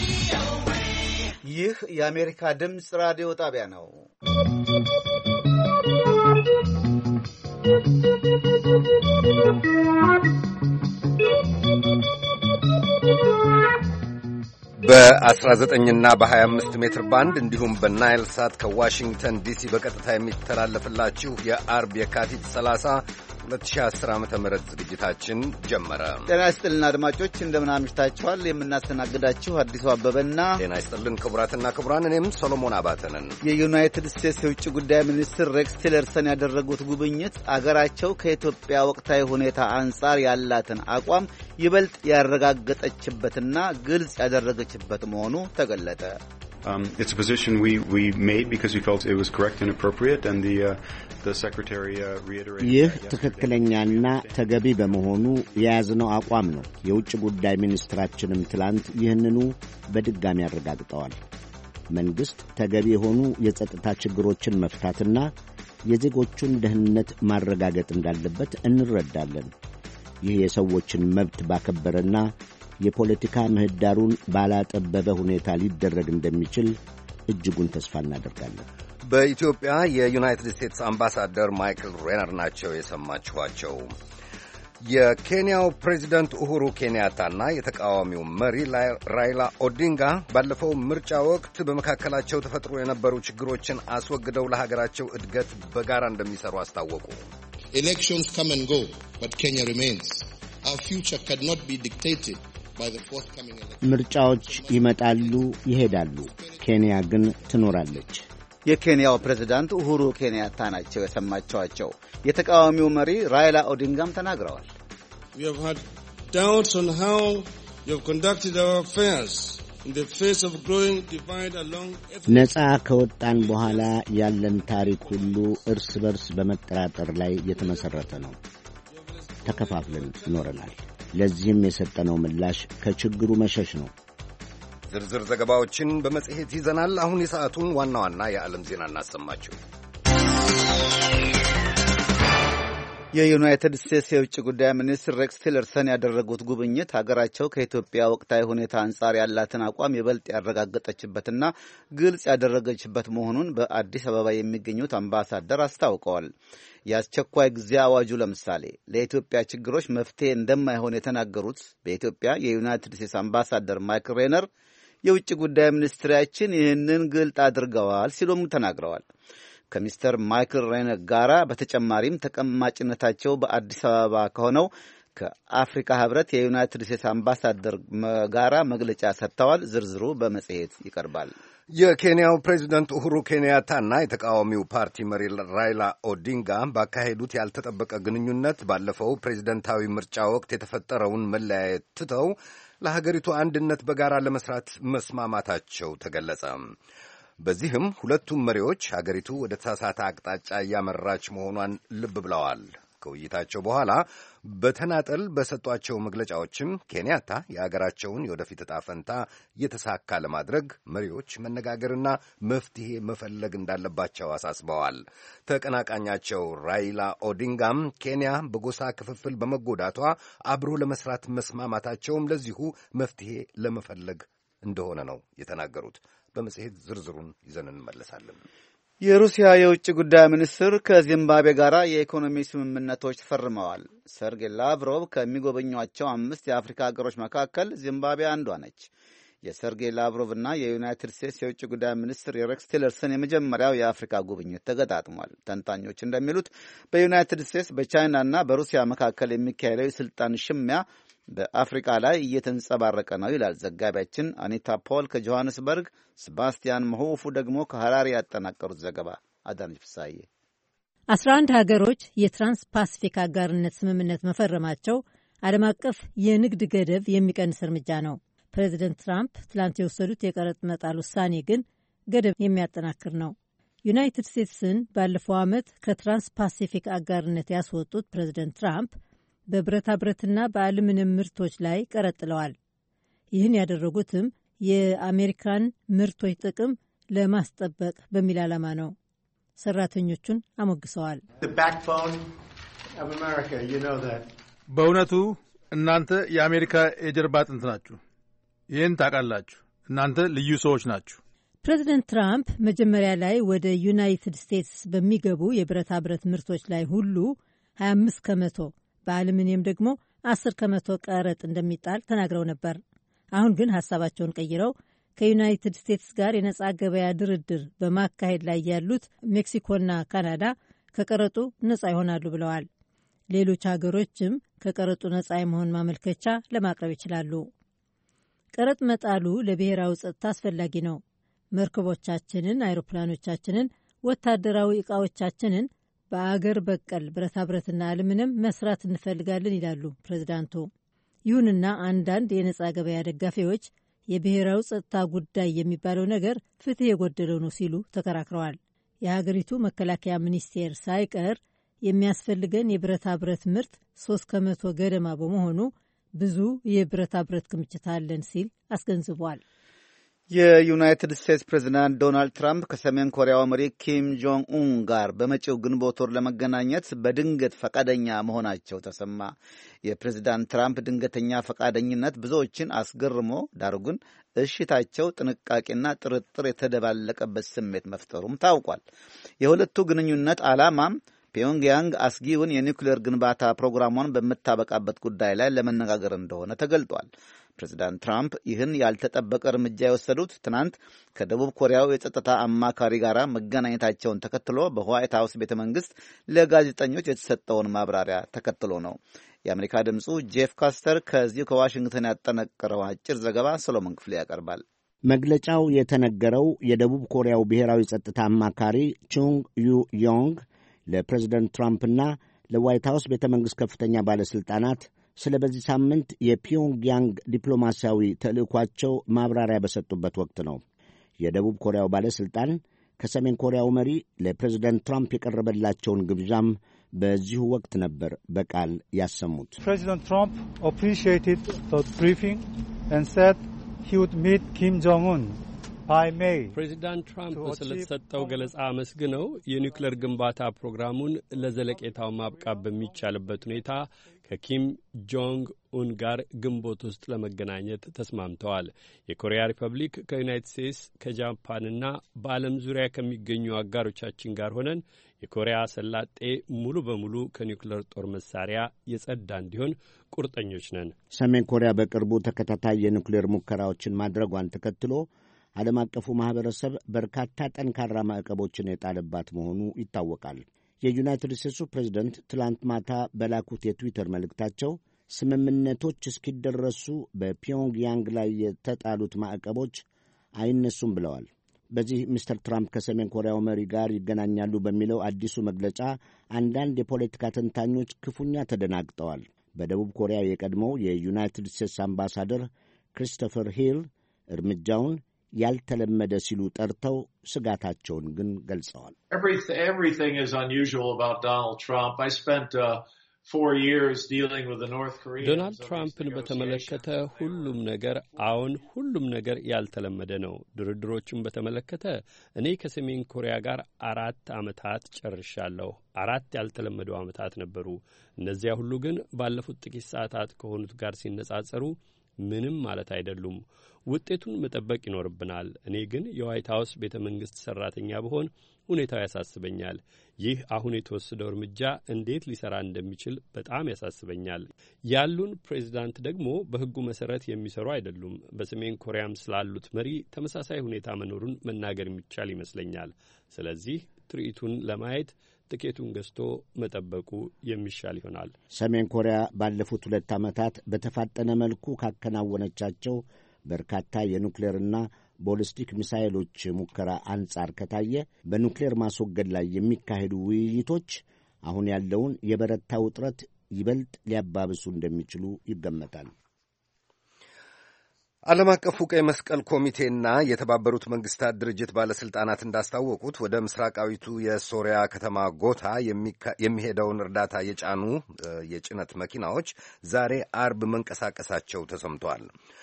ይህ የአሜሪካ ድምፅ ራዲዮ ጣቢያ ነው። በ19ና በ25 ሜትር ባንድ እንዲሁም በናይል ሳት ከዋሽንግተን ዲሲ በቀጥታ የሚተላለፍላችሁ የአርብ የካቲት 30 2010 ዓ.ም ዝግጅታችን ጀመረ። ጤና ይስጥልን አድማጮች፣ እንደምን አምሽታችኋል? የምናስተናግዳችሁ አዲሱ አበበና ጤና ይስጥልን ክቡራትና ክቡራን፣ እኔም ሰሎሞን አባተ ነን። የዩናይትድ ስቴትስ የውጭ ጉዳይ ሚኒስትር ሬክስ ቲለርሰን ያደረጉት ጉብኝት አገራቸው ከኢትዮጵያ ወቅታዊ ሁኔታ አንጻር ያላትን አቋም ይበልጥ ያረጋገጠችበትና ግልጽ ያደረገችበት መሆኑ ተገለጠ። It's a position we made because we felt it was correct and appropriate, and the secretary reiterated. ይህ ትክክለኛና ተገቢ በመሆኑ የያዝነው አቋም ነው። የውጭ ጉዳይ ሚኒስትራችንም ትላንት ይህንኑ በድጋሚ አረጋግጠዋል። መንግሥት ተገቢ የሆኑ የጸጥታ ችግሮችን መፍታትና የዜጎቹን ደህንነት ማረጋገጥ እንዳለበት እንረዳለን። ይህ የሰዎችን መብት ባከበረና የፖለቲካ ምህዳሩን ባላጠበበ ሁኔታ ሊደረግ እንደሚችል እጅጉን ተስፋ እናደርጋለን። በኢትዮጵያ የዩናይትድ ስቴትስ አምባሳደር ማይክል ሬነር ናቸው የሰማችኋቸው። የኬንያው ፕሬዚደንት ኡሁሩ ኬንያታና የተቃዋሚው መሪ ራይላ ኦዲንጋ ባለፈው ምርጫ ወቅት በመካከላቸው ተፈጥሮ የነበሩ ችግሮችን አስወግደው ለሀገራቸው እድገት በጋራ እንደሚሰሩ አስታወቁ። Elections come and go, but Kenya remains. Our future cannot be dictated. ምርጫዎች ይመጣሉ ይሄዳሉ፣ ኬንያ ግን ትኖራለች። የኬንያው ፕሬዝዳንት ኡሁሩ ኬንያታ ናቸው የሰማችኋቸው። የተቃዋሚው መሪ ራይላ ኦዲንጋም ተናግረዋል። We have had doubts on how you have conducted our affairs in the face of growing divide along. ነፃ ከወጣን በኋላ ያለን ታሪክ ሁሉ እርስ በርስ በመጠራጠር ላይ የተመሠረተ ነው። ተከፋፍለን ይኖረናል። ለዚህም የሰጠነው ምላሽ ከችግሩ መሸሽ ነው። ዝርዝር ዘገባዎችን በመጽሔት ይዘናል። አሁን የሰዓቱን ዋና ዋና የዓለም ዜና እናሰማችሁ። የዩናይትድ ስቴትስ የውጭ ጉዳይ ሚኒስትር ሬክስ ቲለርሰን ያደረጉት ጉብኝት ሀገራቸው ከኢትዮጵያ ወቅታዊ ሁኔታ አንጻር ያላትን አቋም ይበልጥ ያረጋገጠችበትና ግልጽ ያደረገችበት መሆኑን በአዲስ አበባ የሚገኙት አምባሳደር አስታውቀዋል። የአስቸኳይ ጊዜ አዋጁ ለምሳሌ ለኢትዮጵያ ችግሮች መፍትሄ እንደማይሆን የተናገሩት በኢትዮጵያ የዩናይትድ ስቴትስ አምባሳደር ማይክል ሬነር የውጭ ጉዳይ ሚኒስትራችን ይህንን ግልጥ አድርገዋል ሲሉም ተናግረዋል። ከሚስተር ማይክል ሬነር ጋራ በተጨማሪም ተቀማጭነታቸው በአዲስ አበባ ከሆነው ከአፍሪካ ሕብረት የዩናይትድ ስቴትስ አምባሳደር ጋራ መግለጫ ሰጥተዋል። ዝርዝሩ በመጽሔት ይቀርባል። የኬንያው ፕሬዚደንት ኡሁሩ ኬንያታና የተቃዋሚው ፓርቲ መሪ ራይላ ኦዲንጋ ባካሄዱት ያልተጠበቀ ግንኙነት ባለፈው ፕሬዚደንታዊ ምርጫ ወቅት የተፈጠረውን መለያየት ትተው ለሀገሪቱ አንድነት በጋራ ለመስራት መስማማታቸው ተገለጸ። በዚህም ሁለቱም መሪዎች ሀገሪቱ ወደ ተሳሳተ አቅጣጫ እያመራች መሆኗን ልብ ብለዋል። ከውይይታቸው በኋላ በተናጠል በሰጧቸው መግለጫዎችም ኬንያታ የአገራቸውን የወደፊት ዕጣ ፈንታ የተሳካ ለማድረግ መሪዎች መነጋገርና መፍትሄ መፈለግ እንዳለባቸው አሳስበዋል። ተቀናቃኛቸው ራይላ ኦዲንጋም ኬንያ በጎሳ ክፍፍል በመጎዳቷ አብሮ ለመስራት መስማማታቸውም ለዚሁ መፍትሄ ለመፈለግ እንደሆነ ነው የተናገሩት። በመጽሔት ዝርዝሩን ይዘን እንመለሳለን። የሩሲያ የውጭ ጉዳይ ሚኒስትር ከዚምባብዌ ጋር የኢኮኖሚ ስምምነቶች ፈርመዋል። ሰርጌይ ላቭሮቭ ከሚጎበኟቸው 5 የአፍሪካ ሀገሮች መካከል ዚምባብዌ አንዷ ነች። የሰርጌይ ላቭሮቭና የዩናይትድ ስቴትስ የውጭ ጉዳይ ሚኒስትር የሬክስ ቲለርሰን የመጀመሪያው የአፍሪካ ጉብኝት ተገጣጥሟል። ተንታኞች እንደሚሉት በዩናይትድ ስቴትስ በቻይናና በሩሲያ መካከል የሚካሄደው የስልጣን ሽሚያ በአፍሪካ ላይ እየተንጸባረቀ ነው ይላል ዘጋቢያችን አኒታ ፖል ከጆሃንስበርግ፣ ሰባስቲያን መሆፉ ደግሞ ከሐራሪ ያጠናቀሩት ዘገባ። አዳነች ፍሳዬ 11 ሀገሮች የትራንስ ፓሲፊክ አጋርነት ስምምነት መፈረማቸው ዓለም አቀፍ የንግድ ገደብ የሚቀንስ እርምጃ ነው። ፕሬዚደንት ትራምፕ ትላንት የወሰዱት የቀረጥ መጣል ውሳኔ ግን ገደብ የሚያጠናክር ነው። ዩናይትድ ስቴትስን ባለፈው ዓመት ከትራንስ ፓሲፊክ አጋርነት ያስወጡት ፕሬዚደንት ትራምፕ በብረታ ብረትና በአሉሚኒየም ምርቶች ላይ ቀረጥለዋል። ይህን ያደረጉትም የአሜሪካን ምርቶች ጥቅም ለማስጠበቅ በሚል ዓላማ ነው። ሰራተኞቹን አሞግሰዋል። በእውነቱ እናንተ የአሜሪካ የጀርባ አጥንት ናችሁ። ይህን ታውቃላችሁ። እናንተ ልዩ ሰዎች ናችሁ። ፕሬዚደንት ትራምፕ መጀመሪያ ላይ ወደ ዩናይትድ ስቴትስ በሚገቡ የብረታ ብረት ምርቶች ላይ ሁሉ 25 ከመቶ በአሉሚኒየም ደግሞ 10 ከመቶ ቀረጥ እንደሚጣል ተናግረው ነበር። አሁን ግን ሀሳባቸውን ቀይረው ከዩናይትድ ስቴትስ ጋር የነጻ ገበያ ድርድር በማካሄድ ላይ ያሉት ሜክሲኮና ካናዳ ከቀረጡ ነጻ ይሆናሉ ብለዋል። ሌሎች ሀገሮችም ከቀረጡ ነጻ የመሆን ማመልከቻ ለማቅረብ ይችላሉ። ቀረጥ መጣሉ ለብሔራዊ ጸጥታ አስፈላጊ ነው። መርከቦቻችንን፣ አይሮፕላኖቻችንን፣ ወታደራዊ ዕቃዎቻችንን በአገር በቀል ብረታ ብረትና አሉሚኒየም መስራት እንፈልጋለን ይላሉ ፕሬዚዳንቱ። ይሁንና አንዳንድ የነጻ ገበያ ደጋፊዎች የብሔራዊ ጸጥታ ጉዳይ የሚባለው ነገር ፍትሕ የጎደለው ነው ሲሉ ተከራክረዋል። የሀገሪቱ መከላከያ ሚኒስቴር ሳይቀር የሚያስፈልገን የብረታ ብረት ምርት 3 ከመቶ ገደማ በመሆኑ ብዙ የብረታ ብረት ክምችት አለን ሲል አስገንዝቧል። የዩናይትድ ስቴትስ ፕሬዚዳንት ዶናልድ ትራምፕ ከሰሜን ኮሪያው መሪ ኪም ጆንግ ኡን ጋር በመጪው ግንቦት ወር ለመገናኘት በድንገት ፈቃደኛ መሆናቸው ተሰማ። የፕሬዚዳንት ትራምፕ ድንገተኛ ፈቃደኝነት ብዙዎችን አስገርሞ፣ ዳሩ ግን እሽታቸው ጥንቃቄና ጥርጥር የተደባለቀበት ስሜት መፍጠሩም ታውቋል። የሁለቱ ግንኙነት ዓላማም ፒዮንግያንግ አስጊውን የኒውክሌር ግንባታ ፕሮግራሟን በምታበቃበት ጉዳይ ላይ ለመነጋገር እንደሆነ ተገልጧል። ፕሬዚዳንት ትራምፕ ይህን ያልተጠበቀ እርምጃ የወሰዱት ትናንት ከደቡብ ኮሪያው የጸጥታ አማካሪ ጋር መገናኘታቸውን ተከትሎ በዋይት ሀውስ ቤተ መንግስት ለጋዜጠኞች የተሰጠውን ማብራሪያ ተከትሎ ነው። የአሜሪካ ድምፁ ጄፍ ካስተር ከዚሁ ከዋሽንግተን ያጠነቀረው አጭር ዘገባ ሰሎሞን ክፍሌ ያቀርባል። መግለጫው የተነገረው የደቡብ ኮሪያው ብሔራዊ ጸጥታ አማካሪ ቹንግ ዩ ዮንግ ለፕሬዚደንት ትራምፕና ለዋይት ሀውስ ቤተ መንግሥት ከፍተኛ ባለሥልጣናት ስለ በዚህ ሳምንት የፒዮንግያንግ ዲፕሎማሲያዊ ተልእኳቸው ማብራሪያ በሰጡበት ወቅት ነው። የደቡብ ኮሪያው ባለሥልጣን ከሰሜን ኮሪያው መሪ ለፕሬዚደንት ትራምፕ የቀረበላቸውን ግብዣም በዚሁ ወቅት ነበር በቃል ያሰሙት። ፕሬዚደንት ትራምፕ appreciated the briefing and said he would meet ኪም ጆንግ ኡን by May. ፕሬዚዳንት ትራምፕ ስለተሰጠው ገለጻ አመስግነው የኒውክሌር ግንባታ ፕሮግራሙን ለዘለቄታው ማብቃት በሚቻልበት ሁኔታ ከኪም ጆንግ ኡን ጋር ግንቦት ውስጥ ለመገናኘት ተስማምተዋል። የኮሪያ ሪፐብሊክ ከዩናይትድ ስቴትስ ከጃፓንና በዓለም ዙሪያ ከሚገኙ አጋሮቻችን ጋር ሆነን የኮሪያ ሰላጤ ሙሉ በሙሉ ከኒውክሌር ጦር መሳሪያ የጸዳ እንዲሆን ቁርጠኞች ነን። ሰሜን ኮሪያ በቅርቡ ተከታታይ የኒውክሌር ሙከራዎችን ማድረጓን ተከትሎ ዓለም አቀፉ ማኅበረሰብ በርካታ ጠንካራ ማዕቀቦችን የጣለባት መሆኑ ይታወቃል። የዩናይትድ ስቴትሱ ፕሬዝደንት ትላንት ማታ በላኩት የትዊተር መልእክታቸው ስምምነቶች እስኪደረሱ በፒዮንግያንግ ላይ የተጣሉት ማዕቀቦች አይነሱም ብለዋል። በዚህ ሚስተር ትራምፕ ከሰሜን ኮሪያው መሪ ጋር ይገናኛሉ በሚለው አዲሱ መግለጫ አንዳንድ የፖለቲካ ተንታኞች ክፉኛ ተደናግጠዋል። በደቡብ ኮሪያ የቀድሞው የዩናይትድ ስቴትስ አምባሳደር ክሪስቶፈር ሂል እርምጃውን ያልተለመደ ሲሉ ጠርተው ስጋታቸውን ግን ገልጸዋል። ዶናልድ ትራምፕን በተመለከተ ሁሉም ነገር ያልተለመደ ነው። ድርድሮቹን በተመለከተ እኔ ከሰሜን ኮሪያ ጋር 4 ዓመታት ጨርሻለሁ። 4 ያልተለመዱ ዓመታት ነበሩ። እነዚያ ሁሉ ግን ባለፉት ጥቂት ሰዓታት ከሆኑት ጋር ሲነጻጸሩ ምንም ማለት አይደሉም። ውጤቱን መጠበቅ ይኖርብናል። እኔ ግን የዋይት ሀውስ ቤተ መንግሥት ሠራተኛ ብሆን ሁኔታው ያሳስበኛል። ይህ አሁን የተወሰደው እርምጃ እንዴት ሊሠራ እንደሚችል በጣም ያሳስበኛል። ያሉን ፕሬዚዳንት ደግሞ በሕጉ መሠረት የሚሠሩ አይደሉም። በሰሜን ኮሪያም ስላሉት መሪ ተመሳሳይ ሁኔታ መኖሩን መናገር የሚቻል ይመስለኛል። ስለዚህ ትርኢቱን ለማየት ትኬቱን ገዝቶ መጠበቁ የሚሻል ይሆናል። ሰሜን ኮሪያ ባለፉት 2 ዓመታት በተፋጠነ መልኩ ካከናወነቻቸው በርካታ የኑክሌርና ቦሊስቲክ ሚሳይሎች ሙከራ አንጻር ከታየ በኑክሌር ማስወገድ ላይ የሚካሄዱ ውይይቶች አሁን ያለውን የበረታ ውጥረት ይበልጥ ሊያባብሱ እንደሚችሉ ይገመታል። ዓለም አቀፉ ቀይ መስቀል ኮሚቴና የተባበሩት መንግስታት ድርጅት ባለሥልጣናት እንዳስታወቁት ወደ ምስራቃዊቱ የሶሪያ ከተማ ጎታ የሚሄደውን እርዳታ የጫኑ የጭነት መኪናዎች ዛሬ አርብ መንቀሳቀሳቸው ተሰምቷል።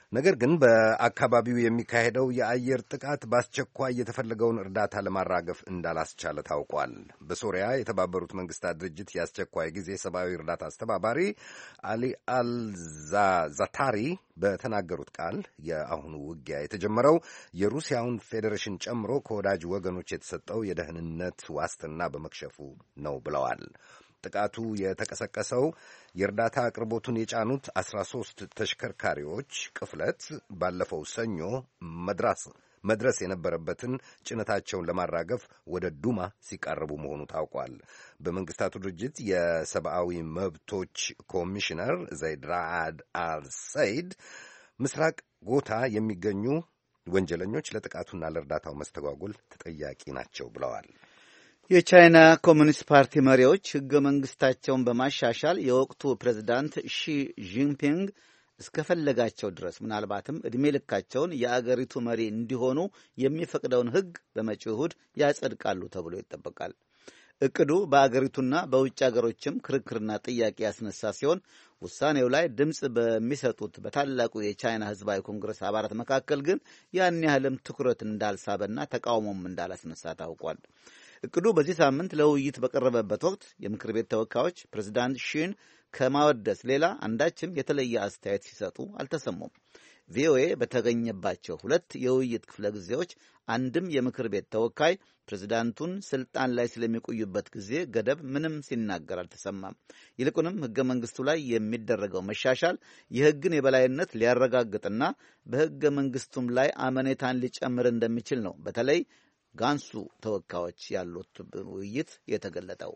ነገር ግን በአካባቢው የሚካሄደው የአየር ጥቃት በአስቸኳይ የተፈለገውን እርዳታ ለማራገፍ እንዳላስቻለ ታውቋል። በሶሪያ የተባበሩት መንግስታት ድርጅት የአስቸኳይ ጊዜ ሰብአዊ እርዳታ አስተባባሪ አሊ አልዛታሪ በተናገሩት ቃል የአሁኑ ውጊያ የተጀመረው የሩሲያውን ፌዴሬሽን ጨምሮ ከወዳጅ ወገኖች የተሰጠው የደህንነት ዋስትና በመክሸፉ ነው ብለዋል። ጥቃቱ የተቀሰቀሰው የእርዳታ አቅርቦቱን የጫኑት 13 ተሽከርካሪዎች ቅፍለት ባለፈው ሰኞ መድረስ የነበረበትን ጭነታቸውን ለማራገፍ ወደ ዱማ ሲቃረቡ መሆኑ ታውቋል። በመንግስታቱ ድርጅት የሰብአዊ መብቶች ኮሚሽነር ዘይድ ራአድ አልሰይድ ምስራቅ ጎታ የሚገኙ ወንጀለኞች ለጥቃቱና ለእርዳታው መስተጓጎል ተጠያቂ ናቸው ብለዋል። የቻይና ኮሚኒስት ፓርቲ መሪዎች ሕገ መንግሥታቸውን በማሻሻል የወቅቱ ፕሬዝዳንት ሺ ጂንፒንግ እስከፈለጋቸው ድረስ ምናልባትም ዕድሜ ልካቸውን የአገሪቱ መሪ እንዲሆኑ የሚፈቅደውን ሕግ በመጪው እሁድ ያጸድቃሉ ተብሎ ይጠበቃል። እቅዱ በአገሪቱና በውጭ አገሮችም ክርክርና ጥያቄ ያስነሳ ሲሆን ውሳኔው ላይ ድምፅ በሚሰጡት በታላቁ የቻይና ሕዝባዊ ኮንግረስ አባላት መካከል ግን ያን ያህልም ትኩረት እንዳልሳበና ተቃውሞም እንዳላስነሳ ታውቋል። እቅዱ በዚህ ሳምንት ለውይይት በቀረበበት ወቅት የምክር ቤት ተወካዮች ፕሬዚዳንት ሺን ከማወደስ ሌላ አንዳችም የተለየ አስተያየት ሲሰጡ አልተሰሙም። ቪኦኤ በተገኘባቸው ሁለት የውይይት ክፍለ ጊዜዎች አንድም የምክር ቤት ተወካይ ፕሬዚዳንቱን ስልጣን ላይ ስለሚቆዩበት ጊዜ ገደብ ምንም ሲናገር አልተሰማም። ይልቁንም ሕገ መንግሥቱ ላይ የሚደረገው መሻሻል የሕግን የበላይነት ሊያረጋግጥና በሕገ መንግሥቱም ላይ አመኔታን ሊጨምር እንደሚችል ነው በተለይ ጋንሱ ተወካዮች ያሉት ውይይት የተገለጠው።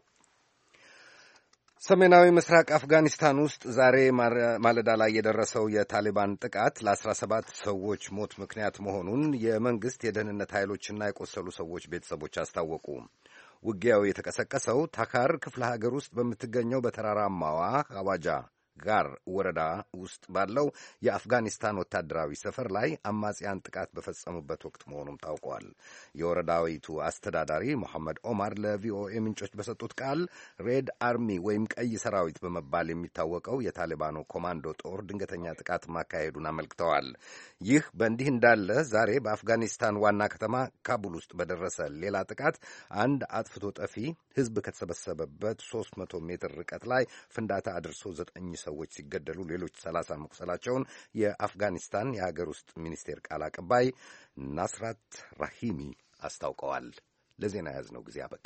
ሰሜናዊ ምስራቅ አፍጋኒስታን ውስጥ ዛሬ ማለዳ ላይ የደረሰው የታሊባን ጥቃት ለ17 ሰዎች ሞት ምክንያት መሆኑን የመንግሥት የደህንነት ኃይሎችና የቆሰሉ ሰዎች ቤተሰቦች አስታወቁ። ውጊያው የተቀሰቀሰው ታካር ክፍለ ሀገር ውስጥ በምትገኘው በተራራማዋ ሐዋጃ ጋር ወረዳ ውስጥ ባለው የአፍጋኒስታን ወታደራዊ ሰፈር ላይ አማጽያን ጥቃት በፈጸሙበት ወቅት መሆኑም ታውቋል። የወረዳዊቱ አስተዳዳሪ መሐመድ ኦማር ለቪኦኤ ምንጮች በሰጡት ቃል ሬድ አርሚ ወይም ቀይ ሰራዊት በመባል የሚታወቀው የታሊባኑ ኮማንዶ ጦር ድንገተኛ ጥቃት ማካሄዱን አመልክተዋል። ይህ በእንዲህ እንዳለ ዛሬ በአፍጋኒስታን ዋና ከተማ ካቡል ውስጥ በደረሰ ሌላ ጥቃት አንድ አጥፍቶ ጠፊ ሕዝብ ከተሰበሰበበት 300 ሜትር ርቀት ላይ ፍንዳታ አድርሶ 9 ሰዎች ሲገደሉ ሌሎች 30 መቁሰላቸውን የአፍጋኒስታን የሀገር ውስጥ ሚኒስቴር ቃል አቀባይ ናስራት ራሂሚ አስታውቀዋል። ለዜና ያዝነው ጊዜ አበቃ።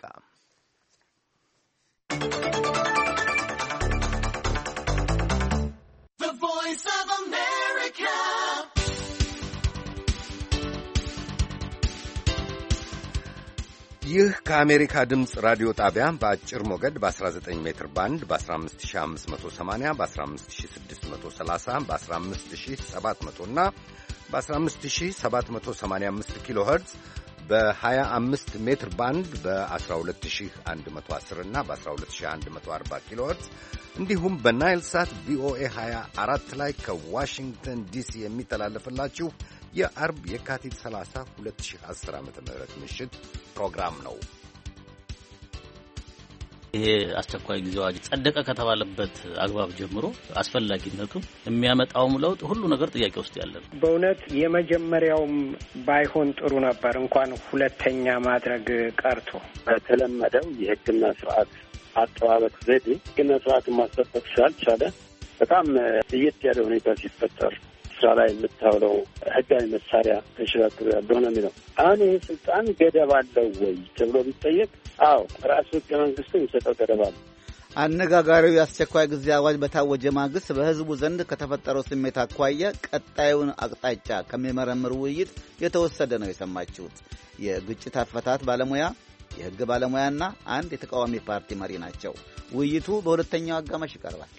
ይህ ከአሜሪካ ድምፅ ራዲዮ ጣቢያ በአጭር ሞገድ በ19 ሜትር ባንድ በ15580 በ15630 በ15700 እና በ15785 ኪሎ ኸርትዝ በ25 ሜትር ባንድ በ12110 እና በ12140 ኪሎ ኸርትዝ እንዲሁም በናይል ሳት ቪኦኤ 24 ላይ ከዋሽንግተን ዲሲ የሚተላለፍላችሁ የአርብ የካቲት 30 2010 ዓ.ም ምሽት ፕሮግራም ነው። ይሄ አስቸኳይ ጊዜ አዋጅ ጸደቀ ከተባለበት አግባብ ጀምሮ አስፈላጊነቱ የሚያመጣውም ለውጥ ሁሉ ነገር ጥያቄ ውስጥ ያለ ነው። በእውነት የመጀመሪያውም ባይሆን ጥሩ ነበር፣ እንኳን ሁለተኛ ማድረግ ቀርቶ በተለመደው የሕግና ስርዓት አጠባበቅ ዘዴ ሕግና ስርዓትን ማስጠበቅ ስላልቻለ በጣም ለየት ያለ ሁኔታ ሲፈጠር ስራ ላይ የምታውለው ህጋዊ መሳሪያ ተሽራክሮ ያለው ነው የሚለው። አሁን ይህ ስልጣን ገደብ አለው ወይ ተብሎ ቢጠየቅ፣ አዎ ራሱ ህገ መንግስቱ የሚሰጠው ገደብ አለ። አነጋጋሪው የአስቸኳይ ጊዜ አዋጅ በታወጀ ማግስት በህዝቡ ዘንድ ከተፈጠረው ስሜት አኳያ ቀጣዩን አቅጣጫ ከሚመረምር ውይይት የተወሰደ ነው የሰማችሁት። የግጭት አፈታት ባለሙያ፣ የህግ ባለሙያና አንድ የተቃዋሚ ፓርቲ መሪ ናቸው። ውይይቱ በሁለተኛው አጋማሽ ይቀርባል።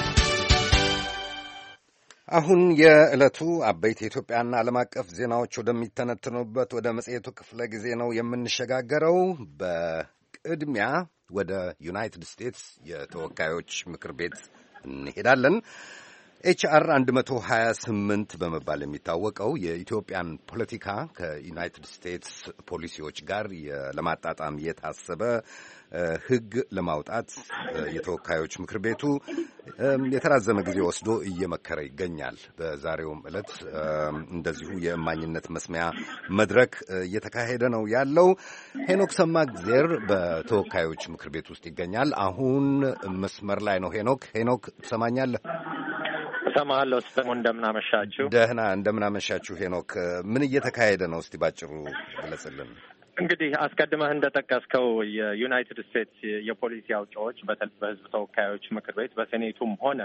አሁን የዕለቱ አበይት የኢትዮጵያና ዓለም አቀፍ ዜናዎች ወደሚተነትኑበት ወደ መጽሔቱ ክፍለ ጊዜ ነው የምንሸጋገረው። በቅድሚያ ወደ ዩናይትድ ስቴትስ የተወካዮች ምክር ቤት እንሄዳለን። ኤችአር 128 በመባል የሚታወቀው የኢትዮጵያን ፖለቲካ ከዩናይትድ ስቴትስ ፖሊሲዎች ጋር ለማጣጣም የታሰበ ሕግ ለማውጣት የተወካዮች ምክር ቤቱ የተራዘመ ጊዜ ወስዶ እየመከረ ይገኛል። በዛሬውም ዕለት እንደዚሁ የእማኝነት መስሚያ መድረክ እየተካሄደ ነው ያለው። ሄኖክ ሰማእግዜር በተወካዮች ምክር ቤት ውስጥ ይገኛል። አሁን መስመር ላይ ነው። ሄኖክ ትሰማኛለህ? እሰማለሁ። ሰለሞን እንደምናመሻችሁ። ደህና እንደምናመሻችሁ ሄኖክ። ምን እየተካሄደ ነው? እስቲ ባጭሩ ግለጽልን። እንግዲህ አስቀድመህ እንደጠቀስከው የዩናይትድ ስቴትስ የፖሊሲ አውጪዎች በተለይ በሕዝብ ተወካዮች ምክር ቤት በሴኔቱም ሆነ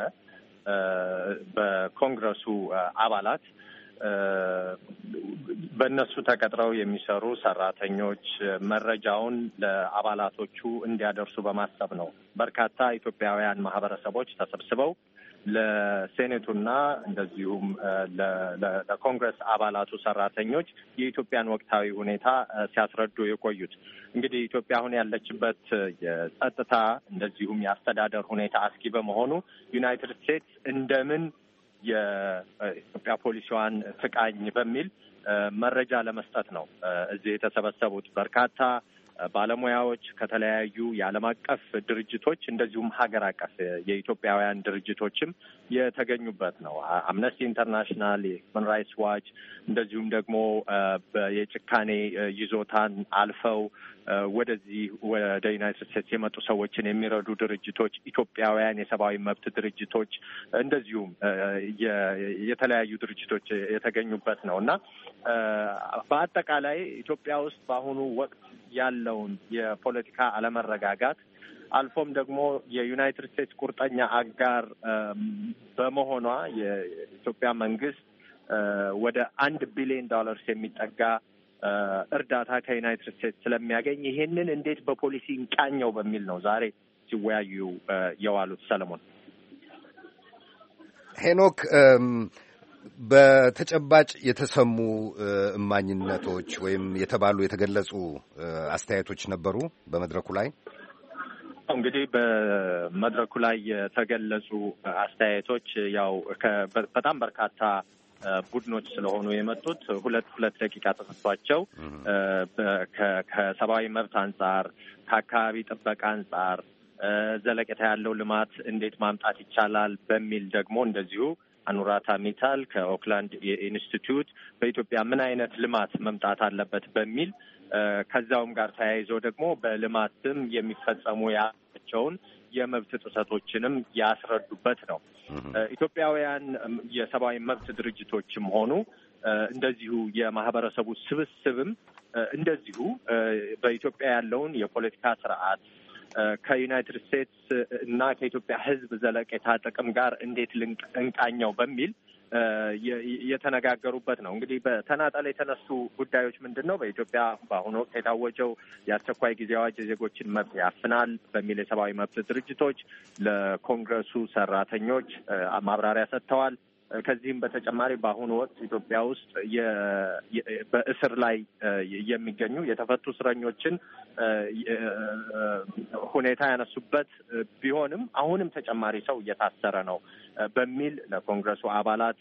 በኮንግረሱ አባላት በእነሱ ተቀጥረው የሚሰሩ ሰራተኞች መረጃውን ለአባላቶቹ እንዲያደርሱ በማሰብ ነው በርካታ ኢትዮጵያውያን ማህበረሰቦች ተሰብስበው ለሴኔቱና እንደዚሁም ለኮንግረስ አባላቱ ሰራተኞች የኢትዮጵያን ወቅታዊ ሁኔታ ሲያስረዱ የቆዩት። እንግዲህ ኢትዮጵያ አሁን ያለችበት የጸጥታ እንደዚሁም የአስተዳደር ሁኔታ አስጊ በመሆኑ ዩናይትድ ስቴትስ እንደምን የኢትዮጵያ ፖሊሲዋን ትቃኝ በሚል መረጃ ለመስጠት ነው እዚህ የተሰበሰቡት። በርካታ ባለሙያዎች ከተለያዩ የዓለም አቀፍ ድርጅቶች እንደዚሁም ሀገር አቀፍ የኢትዮጵያውያን ድርጅቶችም የተገኙበት ነው። አምነስቲ ኢንተርናሽናል፣ የሂውማን ራይትስ ዋች እንደዚሁም ደግሞ የጭካኔ ይዞታን አልፈው ወደዚህ ወደ ዩናይትድ ስቴትስ የመጡ ሰዎችን የሚረዱ ድርጅቶች፣ ኢትዮጵያውያን የሰብአዊ መብት ድርጅቶች እንደዚሁም የተለያዩ ድርጅቶች የተገኙበት ነው እና በአጠቃላይ ኢትዮጵያ ውስጥ በአሁኑ ወቅት ያለውን የፖለቲካ አለመረጋጋት አልፎም ደግሞ የዩናይትድ ስቴትስ ቁርጠኛ አጋር በመሆኗ የኢትዮጵያ መንግስት ወደ $1 ቢሊዮን የሚጠጋ እርዳታ ከዩናይትድ ስቴትስ ስለሚያገኝ ይሄንን እንዴት በፖሊሲ እንቃኘው በሚል ነው ዛሬ ሲወያዩ የዋሉት። ሰለሞን። ሄኖክ፣ በተጨባጭ የተሰሙ እማኝነቶች ወይም የተገለጹ አስተያየቶች ነበሩ በመድረኩ ላይ? እንግዲህ በመድረኩ ላይ የተገለጹ አስተያየቶች ያው በጣም በርካታ ቡድኖች ስለሆኑ የመጡት ሁለት ደቂቃ ተሰጥቷቸው ከሰብአዊ መብት አንጻር፣ ከአካባቢ ጥበቃ አንጻር ዘለቄታ ያለው ልማት እንዴት ማምጣት ይቻላል በሚል ደግሞ እንደዚሁ አኑራታ ሚታል ከኦክላንድ ኢንስቲትዩት በኢትዮጵያ ምን አይነት ልማት መምጣት አለበት በሚል ከዛውም ጋር ተያይዞ ደግሞ በልማት ስም የሚፈጸሙ ያላቸውን የመብት ጥሰቶችንም ያስረዱበት ነው። ኢትዮጵያውያን የሰብአዊ መብት ድርጅቶችም ሆኑ እንደዚሁ የማህበረሰቡ ስብስብም እንደዚሁ በኢትዮጵያ ያለውን የፖለቲካ ስርዓት ከዩናይትድ ስቴትስ እና ከኢትዮጵያ ሕዝብ ዘለቄታ ጥቅም ጋር እንዴት እንቃኘው በሚል የተነጋገሩበት ነው። እንግዲህ በተናጠል የተነሱ ጉዳዮች ምንድን ነው? በኢትዮጵያ በአሁኑ ወቅት የታወጀው የአስቸኳይ ጊዜ አዋጅ የዜጎችን መብት ያፍናል በሚል የሰብአዊ መብት ድርጅቶች ለኮንግረሱ ሰራተኞች ማብራሪያ ሰጥተዋል። ከዚህም በተጨማሪ በአሁኑ ወቅት ኢትዮጵያ ውስጥ በእስር ላይ የሚገኙ የተፈቱ እስረኞችን ሁኔታ ያነሱበት ቢሆንም አሁንም ተጨማሪ ሰው እየታሰረ ነው በሚል ለኮንግረሱ አባላት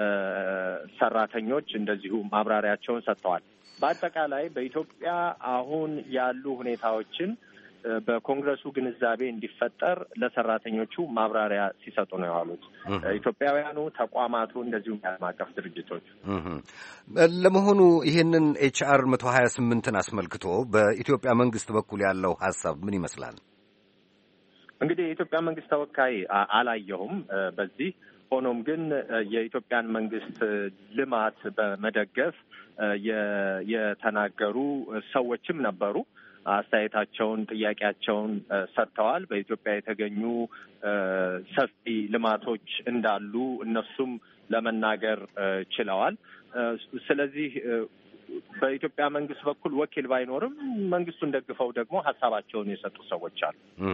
ሰራተኞች እንደዚሁ ማብራሪያቸውን ሰጥተዋል። በአጠቃላይ በኢትዮጵያ አሁን ያሉ ሁኔታዎችን በኮንግረሱ ግንዛቤ እንዲፈጠር ለሰራተኞቹ ማብራሪያ ሲሰጡ ነው የዋሉት ኢትዮጵያውያኑ፣ ተቋማቱ እንደዚሁም የዓለም አቀፍ ድርጅቶች። ለመሆኑ ይህንን ኤችአር 128ን አስመልክቶ በኢትዮጵያ መንግስት በኩል ያለው ሀሳብ ምን ይመስላል? እንግዲህ የኢትዮጵያ መንግስት ተወካይ አላየሁም በዚህ። ሆኖም ግን የኢትዮጵያን መንግስት ልማት በመደገፍ የተናገሩ ሰዎችም ነበሩ። አስተያየታቸውን፣ ጥያቄያቸውን ሰጥተዋል። በኢትዮጵያ የተገኙ ሰፊ ልማቶች እንዳሉ እነሱም ለመናገር ችለዋል። ስለዚህ በኢትዮጵያ መንግስት በኩል ወኪል ባይኖርም መንግስቱን ደግፈው ደግሞ ሀሳባቸውን የሰጡ ሰዎች አሉ።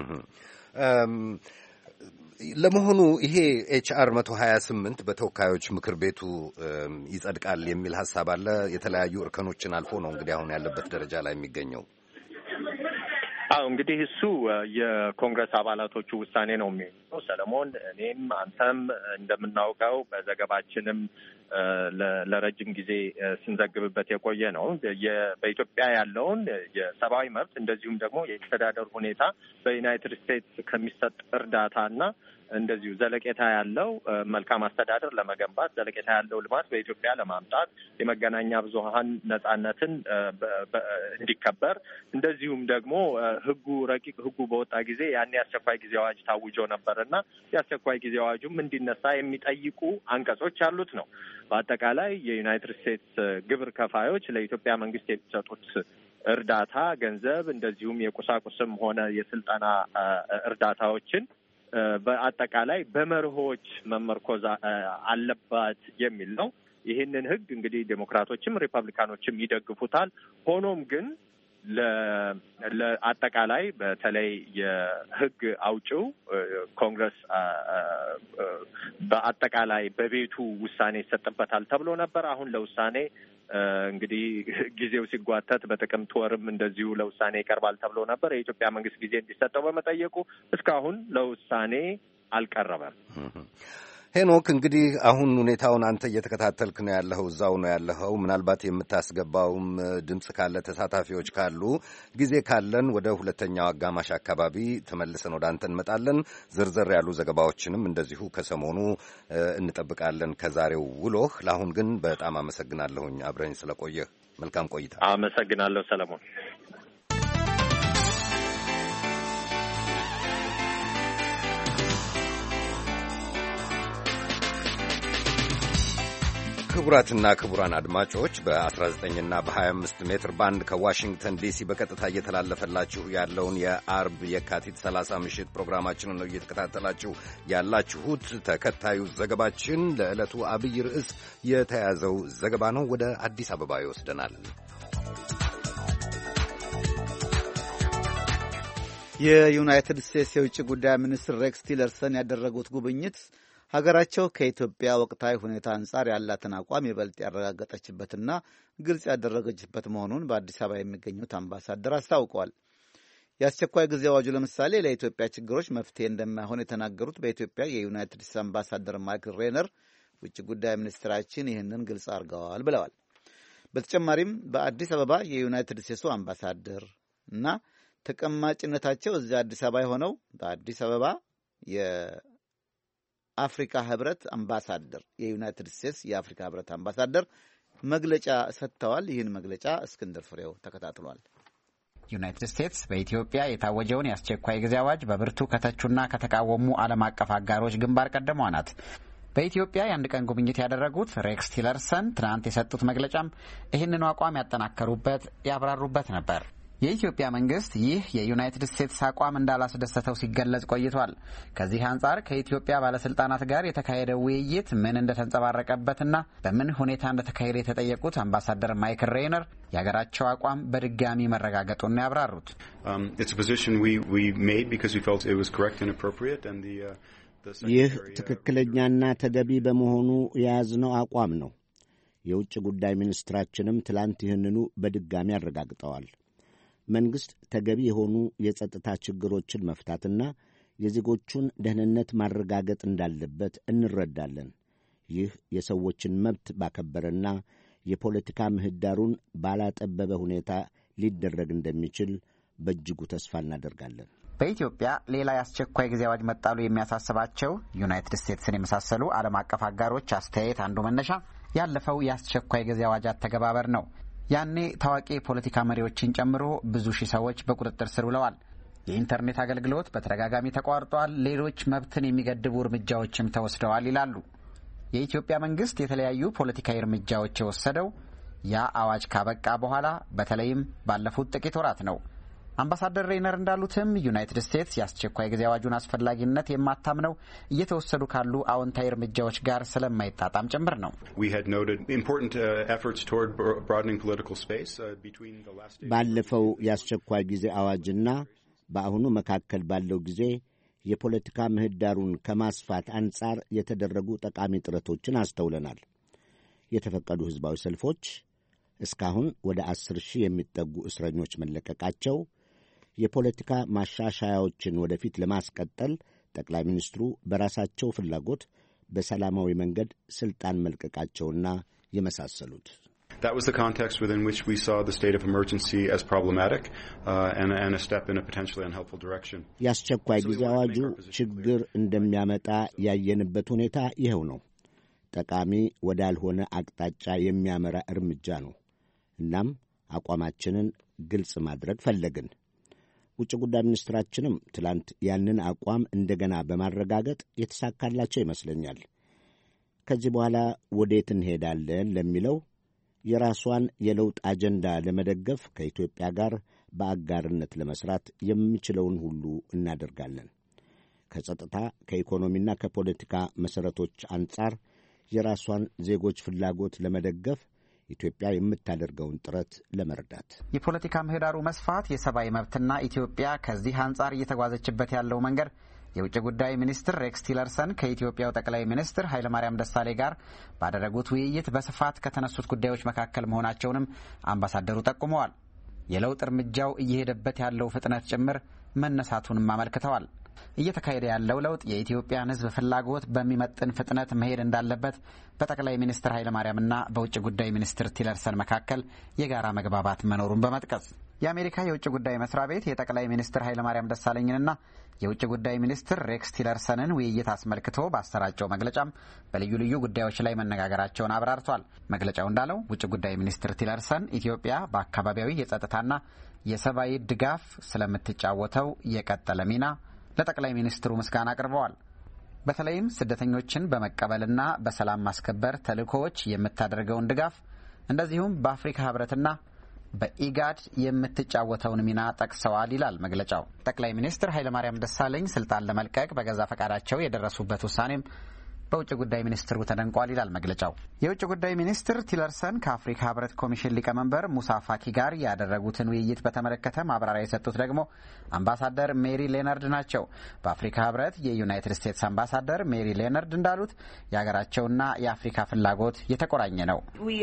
ለመሆኑ ይሄ ኤችአር 128 በተወካዮች ምክር ቤቱ ይጸድቃል የሚል ሀሳብ አለ። የተለያዩ እርከኖችን አልፎ ነው እንግዲህ አሁን ያለበት ደረጃ ላይ የሚገኘው። እንግዲህ እሱ የኮንግረስ አባላቶቹ ውሳኔ ነው የሚሆነው። ሰለሞን፣ እኔም አንተም እንደምናውቀው በዘገባችንም ለረጅም ጊዜ ስንዘግብበት የቆየ ነው። በኢትዮጵያ ያለውን የሰብአዊ መብት እንደዚሁም ደግሞ የአስተዳደር ሁኔታ በዩናይትድ ስቴትስ ከሚሰጥ እርዳታና እንደዚሁ ዘለቄታ ያለው መልካም አስተዳደር ለመገንባት ዘለቄታ ያለው ልማት በኢትዮጵያ ለማምጣት የመገናኛ ብዙኃን ነጻነትን እንዲከበር እንደዚሁም ደግሞ ረቂቅ ህጉ በወጣ ጊዜ ያን የአስቸኳይ ጊዜ አዋጅ ታውጆ ነበርና የአስቸኳይ ጊዜ አዋጁም እንዲነሳ የሚጠይቁ አንቀጾች ያሉት ነው። በአጠቃላይ የዩናይትድ ስቴትስ ግብር ከፋዮች ለኢትዮጵያ መንግስት የሚሰጡት እርዳታ ገንዘብ እንደዚሁም የቁሳቁስም ሆነ የስልጠና እርዳታዎችን በአጠቃላይ በመርሆች መመርኮዝ አለባት የሚል ነው። ይህንን ህግ እንግዲህ ዴሞክራቶችም ሪፐብሊካኖችም ይደግፉታል። ሆኖም ግን ለአጠቃላይ በተለይ የህግ አውጪው ኮንግረስ በአጠቃላይ በቤቱ ውሳኔ ይሰጥበታል ተብሎ ነበር። አሁን ለውሳኔ እንግዲህ ጊዜው ሲጓተት በጥቅምት ወርም እንደዚሁ ለውሳኔ ይቀርባል ተብሎ ነበር። የኢትዮጵያ መንግስት ጊዜ እንዲሰጠው በመጠየቁ እስካሁን ለውሳኔ አልቀረበም። ሄኖክ፣ እንግዲህ አሁን ሁኔታውን አንተ እየተከታተልክ ነው ያለኸው፣ እዛው ነው ያለኸው። ምናልባት የምታስገባውም ድምፅ ካለ ተሳታፊዎች ካሉ ጊዜ ካለን ወደ ሁለተኛው አጋማሽ አካባቢ ተመልሰን ወደ አንተ እንመጣለን። ዝርዝር ያሉ ዘገባዎችንም እንደዚሁ ከሰሞኑ እንጠብቃለን ከዛሬው ውሎህ። ለአሁን ግን በጣም አመሰግናለሁኝ አብረኝ ስለቆየህ። መልካም ቆይታ። አመሰግናለሁ ሰለሞን። ክቡራትና ክቡራን አድማጮች በ19ና በ25 ሜትር ባንድ ከዋሽንግተን ዲሲ በቀጥታ እየተላለፈላችሁ ያለውን የአርብ የካቲት 30 ምሽት ፕሮግራማችንን ነው እየተከታተላችሁ ያላችሁት። ተከታዩ ዘገባችን ለዕለቱ አብይ ርዕስ የተያዘው ዘገባ ነው። ወደ አዲስ አበባ ይወስደናል። የዩናይትድ ስቴትስ የውጭ ጉዳይ ሚኒስትር ሬክስ ቲለርሰን ያደረጉት ጉብኝት ሀገራቸው ከኢትዮጵያ ወቅታዊ ሁኔታ አንጻር ያላትን አቋም ይበልጥ ያረጋገጠችበትና ግልጽ ያደረገችበት መሆኑን በአዲስ አበባ የሚገኙት አምባሳደር አስታውቀዋል። የአስቸኳይ ጊዜ አዋጁ ለምሳሌ ለኢትዮጵያ ችግሮች መፍትሄ እንደማይሆን የተናገሩት በኢትዮጵያ የዩናይትድ ስቴትስ አምባሳደር ማይክል ሬነር ውጭ ጉዳይ ሚኒስትራችን ይህንን ግልጽ አድርገዋል ብለዋል። በተጨማሪም በአዲስ አበባ የዩናይትድ ስቴትሱ አምባሳደር እና ተቀማጭነታቸው እዚያ አዲስ አበባ የሆነው በአዲስ አበባ አፍሪካ ህብረት አምባሳደር የዩናይትድ ስቴትስ የአፍሪካ ህብረት አምባሳደር መግለጫ ሰጥተዋል። ይህን መግለጫ እስክንድር ፍሬው ተከታትሏል። ዩናይትድ ስቴትስ በኢትዮጵያ የታወጀውን የአስቸኳይ ጊዜ አዋጅ በብርቱ ከተቹና ከተቃወሙ ዓለም አቀፍ አጋሮች ግንባር ቀደሟ ናት። በኢትዮጵያ የአንድ ቀን ጉብኝት ያደረጉት ሬክስ ቲለርሰን ትናንት የሰጡት መግለጫም ይህንኑ አቋም ያጠናከሩበት ያብራሩበት ነበር። የኢትዮጵያ መንግስት ይህ የዩናይትድ ስቴትስ አቋም እንዳላስደሰተው ሲገለጽ ቆይቷል። ከዚህ አንጻር ከኢትዮጵያ ባለስልጣናት ጋር የተካሄደው ውይይት ምን እንደተንጸባረቀበትና በምን ሁኔታ እንደተካሄደ የተጠየቁት አምባሳደር ማይክል ሬይነር የሀገራቸው አቋም በድጋሚ መረጋገጡን ያብራሩት ይህ ትክክለኛና ተገቢ በመሆኑ የያዝነው አቋም ነው። የውጭ ጉዳይ ሚኒስትራችንም ትላንት ይህንኑ በድጋሚ አረጋግጠዋል። መንግሥት ተገቢ የሆኑ የጸጥታ ችግሮችን መፍታትና የዜጎቹን ደህንነት ማረጋገጥ እንዳለበት እንረዳለን። ይህ የሰዎችን መብት ባከበረና የፖለቲካ ምህዳሩን ባላጠበበ ሁኔታ ሊደረግ እንደሚችል በእጅጉ ተስፋ እናደርጋለን። በኢትዮጵያ ሌላ የአስቸኳይ ጊዜ አዋጅ መጣሉ የሚያሳስባቸው ዩናይትድ ስቴትስን የመሳሰሉ ዓለም አቀፍ አጋሮች አስተያየት አንዱ መነሻ ያለፈው የአስቸኳይ ጊዜ አዋጅ አተገባበር ነው። ያኔ ታዋቂ የፖለቲካ መሪዎችን ጨምሮ ብዙ ሺህ ሰዎች በቁጥጥር ስር ውለዋል። የኢንተርኔት አገልግሎት በተደጋጋሚ ተቋርጧል። ሌሎች መብትን የሚገድቡ እርምጃዎችም ተወስደዋል ይላሉ። የኢትዮጵያ መንግስት የተለያዩ ፖለቲካዊ እርምጃዎች የወሰደው ያ አዋጅ ካበቃ በኋላ በተለይም ባለፉት ጥቂት ወራት ነው። አምባሳደር ሬይነር እንዳሉትም ዩናይትድ ስቴትስ የአስቸኳይ ጊዜ አዋጁን አስፈላጊነት የማታምነው እየተወሰዱ ካሉ አዎንታዊ እርምጃዎች ጋር ስለማይጣጣም ጭምር ነው። ባለፈው የአስቸኳይ ጊዜ አዋጅና በአሁኑ መካከል ባለው ጊዜ የፖለቲካ ምህዳሩን ከማስፋት አንጻር የተደረጉ ጠቃሚ ጥረቶችን አስተውለናል። የተፈቀዱ ሕዝባዊ ሰልፎች፣ እስካሁን ወደ 10,000 የሚጠጉ እስረኞች መለቀቃቸው፣ የፖለቲካ ማሻሻያዎችን ወደፊት ለማስቀጠል ጠቅላይ ሚኒስትሩ በራሳቸው ፍላጎት በሰላማዊ መንገድ ሥልጣን መልቀቃቸውና የመሳሰሉት። That was the context within which we saw the state of emergency as problematic and a step in a potentially unhelpful direction. የአስቸኳይ ጊዜ አዋጁ ችግር እንደሚያመጣ ያየንበት ሁኔታ ይኸው ነው። ጠቃሚ ወዳልሆነ አቅጣጫ የሚያመራ እርምጃ ነው። እናም አቋማችንን ግልጽ ማድረግ ፈለግን። ውጭ ጉዳይ ሚኒስትራችንም ትላንት ያንን አቋም እንደገና በማረጋገጥ የተሳካላቸው ይመስለኛል። ከዚህ በኋላ ወዴት እንሄዳለን ለሚለው የራሷን የለውጥ አጀንዳ ለመደገፍ ከኢትዮጵያ ጋር በአጋርነት ለመስራት የሚችለውን ሁሉ እናደርጋለን። ከጸጥታ፣ ከኢኮኖሚና ከፖለቲካ መሠረቶች አንጻር የራሷን ዜጎች ፍላጎት ለመደገፍ ኢትዮጵያ የምታደርገውን ጥረት ለመርዳት የፖለቲካ ምህዳሩ መስፋት፣ የሰብአዊ መብትና ኢትዮጵያ ከዚህ አንጻር እየተጓዘችበት ያለው መንገድ የውጭ ጉዳይ ሚኒስትር ሬክስ ቲለርሰን ከኢትዮጵያው ጠቅላይ ሚኒስትር ኃይለማርያም ደሳሌ ጋር ባደረጉት ውይይት በስፋት ከተነሱት ጉዳዮች መካከል መሆናቸውንም አምባሳደሩ ጠቁመዋል። የለውጥ እርምጃው እየሄደበት ያለው ፍጥነት ጭምር መነሳቱንም አመልክተዋል። እየተካሄደ ያለው ለውጥ የኢትዮጵያን ሕዝብ ፍላጎት በሚመጥን ፍጥነት መሄድ እንዳለበት በጠቅላይ ሚኒስትር ኃይለማርያምና በውጭ ጉዳይ ሚኒስትር ቲለርሰን መካከል የጋራ መግባባት መኖሩን በመጥቀስ የአሜሪካ የውጭ ጉዳይ መስሪያ ቤት የጠቅላይ ሚኒስትር ኃይለማርያም ደሳለኝንና የውጭ ጉዳይ ሚኒስትር ሬክስ ቲለርሰንን ውይይት አስመልክቶ ባሰራጨው መግለጫም በልዩ ልዩ ጉዳዮች ላይ መነጋገራቸውን አብራርቷል። መግለጫው እንዳለው ውጭ ጉዳይ ሚኒስትር ቲለርሰን ኢትዮጵያ በአካባቢያዊ የጸጥታና የሰብአዊ ድጋፍ ስለምትጫወተው የቀጠለ ሚና ለጠቅላይ ሚኒስትሩ ምስጋና አቅርበዋል። በተለይም ስደተኞችን በመቀበልና በሰላም ማስከበር ተልእኮዎች የምታደርገውን ድጋፍ እንደዚሁም በአፍሪካ ሕብረትና በኢጋድ የምትጫወተውን ሚና ጠቅሰዋል ይላል መግለጫው። ጠቅላይ ሚኒስትር ኃይለማርያም ደሳለኝ ስልጣን ለመልቀቅ በገዛ ፈቃዳቸው የደረሱበት ውሳኔም በውጭ ጉዳይ ሚኒስትሩ ተደንቋል ይላል መግለጫው። የውጭ ጉዳይ ሚኒስትር ቲለርሰን ከአፍሪካ ሕብረት ኮሚሽን ሊቀመንበር ሙሳ ፋኪ ጋር ያደረጉትን ውይይት በተመለከተ ማብራሪያ የሰጡት ደግሞ አምባሳደር ሜሪ ሌነርድ ናቸው። በአፍሪካ ሕብረት የዩናይትድ ስቴትስ አምባሳደር ሜሪ ሌነርድ እንዳሉት የሀገራቸውና የአፍሪካ ፍላጎት የተቆራኘ ነው።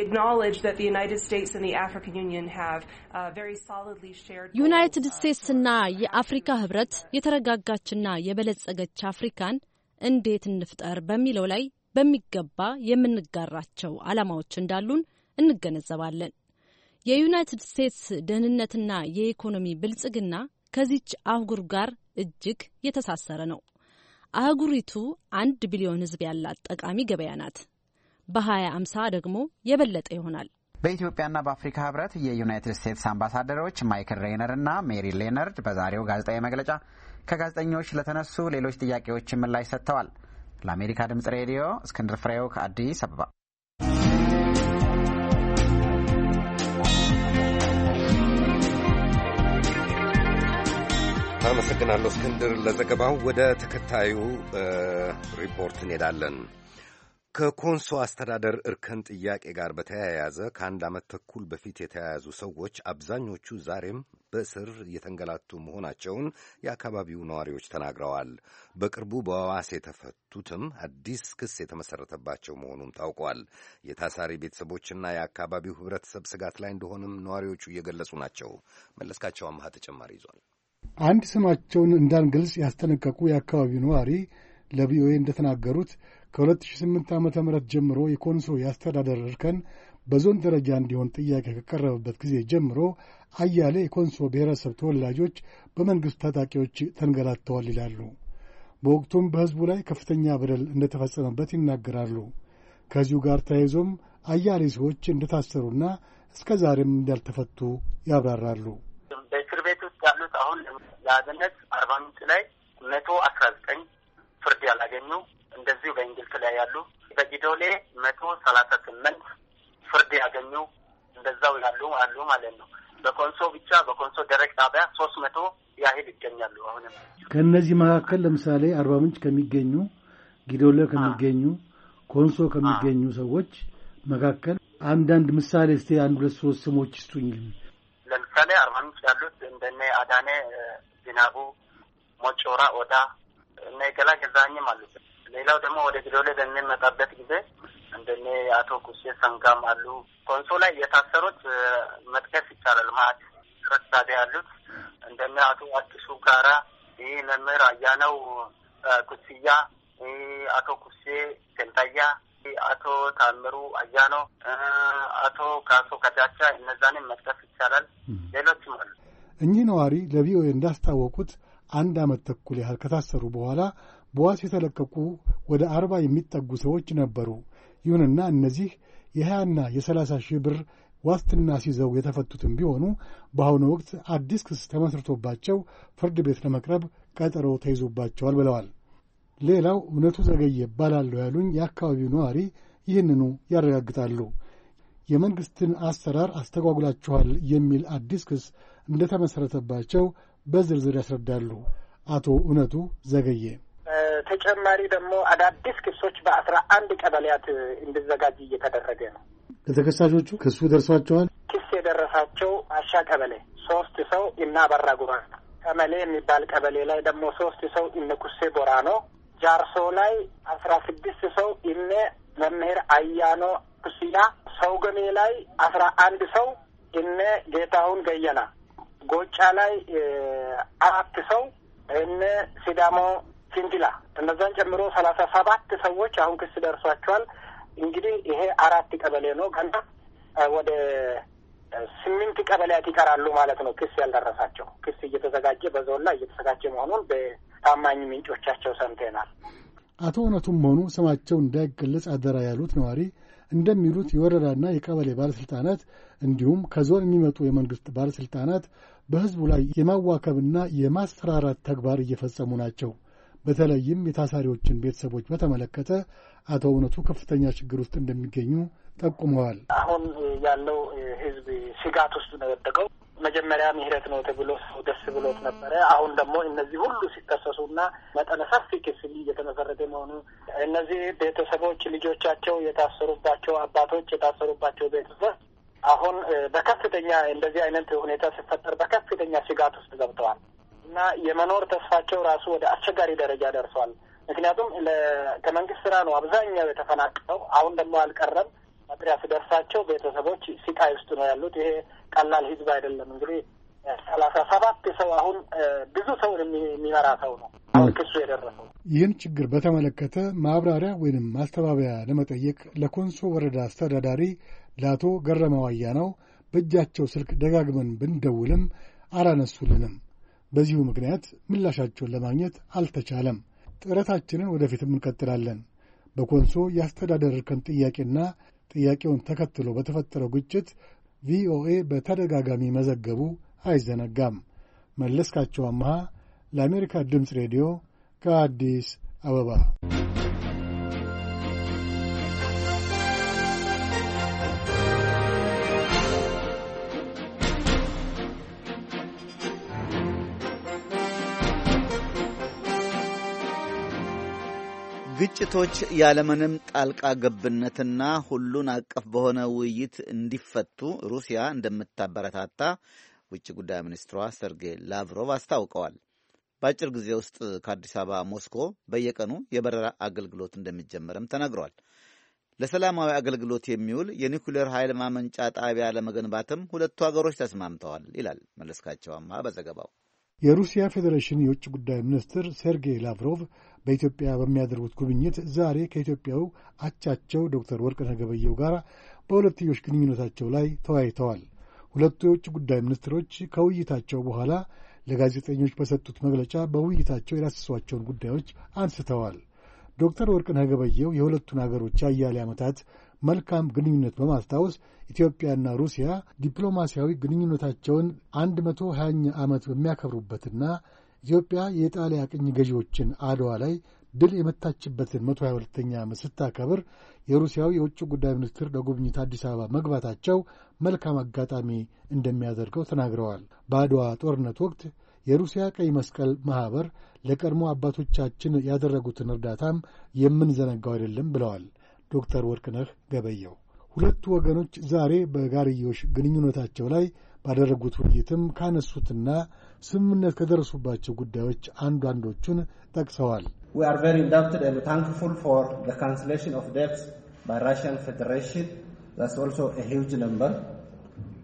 ዩናይትድ ስቴትስና የአፍሪካ ሕብረት የተረጋጋችና የበለጸገች አፍሪካን እንዴት እንፍጠር በሚለው ላይ በሚገባ የምንጋራቸው ዓላማዎች እንዳሉን እንገነዘባለን። የዩናይትድ ስቴትስ ደህንነትና የኢኮኖሚ ብልጽግና ከዚች አህጉር ጋር እጅግ የተሳሰረ ነው። አህጉሪቱ 1 ቢሊዮን ሕዝብ ያላት ጠቃሚ ገበያ ናት። በ2050 ደግሞ የበለጠ ይሆናል። በኢትዮጵያና በአፍሪካ ሕብረት የዩናይትድ ስቴትስ አምባሳደሮች ማይክል ሬይነር እና ሜሪ ሌነርድ በዛሬው ጋዜጣዊ መግለጫ ከጋዜጠኞች ለተነሱ ሌሎች ጥያቄዎች ምላሽ ሰጥተዋል። ለአሜሪካ ድምጽ ሬዲዮ እስክንድር ፍሬው ከአዲስ አበባ። አመሰግናለሁ እስክንድር ለዘገባው። ወደ ተከታዩ ሪፖርት እንሄዳለን። ከኮንሶ አስተዳደር እርከን ጥያቄ ጋር በተያያዘ ከአንድ ዓመት ተኩል በፊት የተያያዙ ሰዎች አብዛኞቹ ዛሬም በእስር እየተንገላቱ መሆናቸውን የአካባቢው ነዋሪዎች ተናግረዋል። በቅርቡ በዋስ የተፈቱትም አዲስ ክስ የተመሠረተባቸው መሆኑም ታውቋል። የታሳሪ ቤተሰቦችና የአካባቢው ሕብረተሰብ ስጋት ላይ እንደሆነም ነዋሪዎቹ እየገለጹ ናቸው። መለስካቸው አምሃ ተጨማሪ ይዟል። አንድ ስማቸውን እንዳንገልጽ ያስጠነቀቁ የአካባቢው ነዋሪ ለቪኦኤ እንደተናገሩት ከ2008 ዓ.ም ጀምሮ የኮንሶ የአስተዳደር እርከን በዞን ደረጃ እንዲሆን ጥያቄ ከቀረበበት ጊዜ ጀምሮ አያሌ የኮንሶ ብሔረሰብ ተወላጆች በመንግሥት ታጣቂዎች ተንገላተዋል ይላሉ። በወቅቱም በሕዝቡ ላይ ከፍተኛ በደል እንደተፈጸመበት ይናገራሉ። ከዚሁ ጋር ተያይዞም አያሌ ሰዎች እንደታሰሩና እስከ ዛሬም እንዳልተፈቱ ያብራራሉ። በእስር ቤት ውስጥ ያሉት አሁን ለአብነት 40 ምንጭ ላይ 119 ፍርድ ያላገኙ፣ እንደዚሁ በእንግልት ላይ ያሉ፣ በጊዶሌ 138 ፍርድ ያገኙ እንደዛው ያሉ አሉ ማለት ነው። በኮንሶ ብቻ በኮንሶ ደረቅ ጣቢያ 300 ያህል ይገኛሉ። አሁንም ከእነዚህ መካከል ለምሳሌ 40 ምንጭ ከሚገኙ፣ ጊዶሌ ከሚገኙ፣ ኮንሶ ከሚገኙ ሰዎች መካከል አንዳንድ ምሳሌ እስቲ 1-2-3 ስሞች ይስጡኝ። ለምሳሌ 40 ምንጭ ያሉት እንደነ አዳኔ ዝናቡ፣ ሞጮራ ኦዳ እና የገላ ገዛኝም አሉት። ሌላው ደግሞ ወደ ጊዶሌ በሚመጣበት ጊዜ እንደነ አቶ ኩሴ ሰንጋም አሉ። ኮንሶ ላይ የታሰሩት መጥቀስ ይቻላል። ማለት ረሳደ ያሉት እንደነ አቶ አዲሱ ጋራ መምህር አያነው ኩስያ አቶ ኩሴ ተንታያ አቶ ታምሩ አያኖ አቶ ካሶ ከዳቻ እነዛንም መጥቀስ ይቻላል። ሌሎችም አሉ። እኚህ ነዋሪ ለቪኦኤ እንዳስታወቁት 1 ዓመት ተኩል ያህል ከታሰሩ በኋላ በዋስ የተለቀቁ ወደ 40 የሚጠጉ ሰዎች ነበሩ። ይሁንና እነዚህ የ20ና የ30 ሺህ ብር ዋስትና ሲይዘው የተፈቱትም ቢሆኑ በአሁኑ ወቅት አዲስ ክስ ተመስርቶባቸው ፍርድ ቤት ለመቅረብ ቀጠሮ ተይዞባቸዋል ብለዋል። ሌላው እውነቱ ዘገየ ባላለሁ ያሉኝ የአካባቢው ነዋሪ ይህንኑ ያረጋግጣሉ። የመንግስትን አሰራር አስተጓጉላችኋል የሚል አዲስ ክስ እንደተመሰረተባቸው በዝርዝር ያስረዳሉ። አቶ እውነቱ ዘገየ ተጨማሪ ደግሞ አዳዲስ ክሶች በ11 ቀበሌያት እንዲዘጋጅ እየተደረገ ነው። ለተከሳሾቹ ክሱ ደርሷቸዋል። ክስ የደረሳቸው አሻ ቀበሌ 3 ሰው እና በራ ጉራ ቀበሌ የሚባል ቀበሌ ላይ ደግሞ 3 ሰው እነ ኩሴ ቦራኖ፣ ጃርሶ ላይ 16 ሰው እነ መምህር አያኖ ኩሲያ፣ ሰውገሜ ላይ 11 ሰው እነ ጌታሁን ገየና፣ ጎጫ ላይ 4 ሰው እነ ሲዳሞ ሲንዲላ፣ እነዛን ጨምሮ 37 ሰዎች አሁን ክስ ደርሷቸዋል። እንግዲህ ይሄ 4 ቀበሌ ነው። ገና ወደ 8 ቀበሌያት ይቀራሉ ማለት ነው ክስ ያልደረሳቸው። ክስ እየተዘጋጀ በዞን ላይ እየተዘጋጀ መሆኑን በታማኝ ምንጮቻቸው ሰምተናል። አቶ እውነቱም ሆኑ ስማቸው እንዳይገለጽ አደራ ያሉት ነዋሪ እንደሚሉት የወረዳና የቀበሌ ባለሥልጣናት እንዲሁም ከዞን የሚመጡ የመንግሥት ባለሥልጣናት በሕዝቡ ላይ የማዋከብና የማስፈራራት ተግባር እየፈጸሙ ናቸው። በተለይም የታሳሪዎችን ቤተሰቦች በተመለከተ አቶ እውነቱ ከፍተኛ ችግር ውስጥ እንደሚገኙ ጠቁመዋል። አሁን ያለው ሕዝብ ስጋት ውስጥ ነው የወደቀው። መጀመሪያ ምህረት ነው ተብሎ ሰው ደስ ብሎት ነበረ። አሁን ደግሞ እነዚህ ሁሉ ሲከሰሱና መጠነ ሰፊ ክስ እየተመሰረተ መሆኑ እነዚህ ቤተሰቦች ልጆቻቸው የታሰሩባቸው አባቶች የታሰሩባቸው ቤተሰብ አሁን በከፍተኛ እንደዚህ አይነት ሁኔታ ሲፈጠር በከፍተኛ ስጋት ውስጥ ገብተዋል እና የመኖር ተስፋቸው ራሱ ወደ አስቸጋሪ ደረጃ ደርሷል። ምክንያቱም ከመንግስት ስራ ነው አብዛኛው የተፈናቀለው። አሁን ደግሞ አልቀረም መጥሪያ ሲደርሳቸው ቤተሰቦች ስቃይ ውስጥ ነው ያሉት። ይሄ ቀላል ህዝብ አይደለም። እንግዲህ 37 ሰው አሁን ብዙ ሰው የሚመራ ሰው ነው አሁን ክሱ የደረሰው። ይህን ችግር በተመለከተ ማብራሪያ ወይንም ማስተባበያ ለመጠየቅ ለኮንሶ ወረዳ አስተዳዳሪ ለአቶ ገረመው አያናው በእጃቸው ስልክ ደጋግመን ብንደውልም አላነሱልንም። በዚሁ ምክንያት ምላሻቸውን ለማግኘት አልተቻለም። ጥረታችንን ወደፊትም እንቀጥላለን። በኮንሶ የአስተዳደር እርከን ጥያቄና ጥያቄውን ተከትሎ በተፈጠረው ግጭት ቪኦኤ በተደጋጋሚ መዘገቡ አይዘነጋም። መለስካቸው አምሃ ለአሜሪካ ድምፅ ሬዲዮ ከአዲስ አበባ። ግጭቶች ያለምንም ጣልቃ ገብነትና ሁሉን አቀፍ በሆነ ውይይት እንዲፈቱ ሩሲያ እንደምታበረታታ ውጭ ጉዳይ ሚኒስትሯ ሰርጌይ ላቭሮቭ አስታውቀዋል። በአጭር ጊዜ ውስጥ ከአዲስ አበባ ሞስኮ በየቀኑ የበረራ አገልግሎት እንደሚጀመርም ተነግሯል። ለሰላማዊ አገልግሎት የሚውል የኒኩሌር ኃይል ማመንጫ ጣቢያ ለመገንባትም ሁለቱ ሀገሮች ተስማምተዋል ይላል መለስካቸው አምሃ በዘገባው። የሩሲያ ፌዴሬሽን የውጭ ጉዳይ ሚኒስትር ሴርጌይ ላቭሮቭ በኢትዮጵያ በሚያደርጉት ጉብኝት ዛሬ ከኢትዮጵያው አቻቸው ዶክተር ወርቅነህ ገበየሁ ጋር በሁለትዮሽ ግንኙነታቸው ላይ ተወያይተዋል። ሁለቱ የውጭ ጉዳይ ሚኒስትሮች ከውይይታቸው በኋላ ለጋዜጠኞች በሰጡት መግለጫ በውይይታቸው የዳሰሷቸውን ጉዳዮች አንስተዋል። ዶክተር ወርቅነህ ገበየሁ የሁለቱን አገሮች አያሌ ዓመታት መልካም ግንኙነት በማስታወስ ኢትዮጵያና ሩሲያ ዲፕሎማሲያዊ ግንኙነታቸውን 120ኛ ዓመት በሚያከብሩበትና ኢትዮጵያ የጣሊያ ቅኝ ገዢዎችን አድዋ ላይ ድል የመታችበትን 122ኛ ዓመት ስታከብር የሩሲያው የውጭ ጉዳይ ሚኒስትር ለጉብኝት አዲስ አበባ መግባታቸው መልካም አጋጣሚ እንደሚያደርገው ተናግረዋል። በአድዋ ጦርነት ወቅት የሩሲያ ቀይ መስቀል ማኅበር ለቀድሞ አባቶቻችን ያደረጉትን እርዳታም የምንዘነጋው አይደለም ብለዋል ዶክተር ወርቅነህ ገበየሁ። ሁለቱ ወገኖች ዛሬ በጋርዮሽ ግንኙነታቸው ላይ ባደረጉት ውይይትም ካነሱትና ስምምነት ከደረሱባቸው ጉዳዮች አንዳንዶቹን ጠቅሰዋል። We are very indebted and thankful for the cancellation of debts by Russian Federation. That's also a huge number.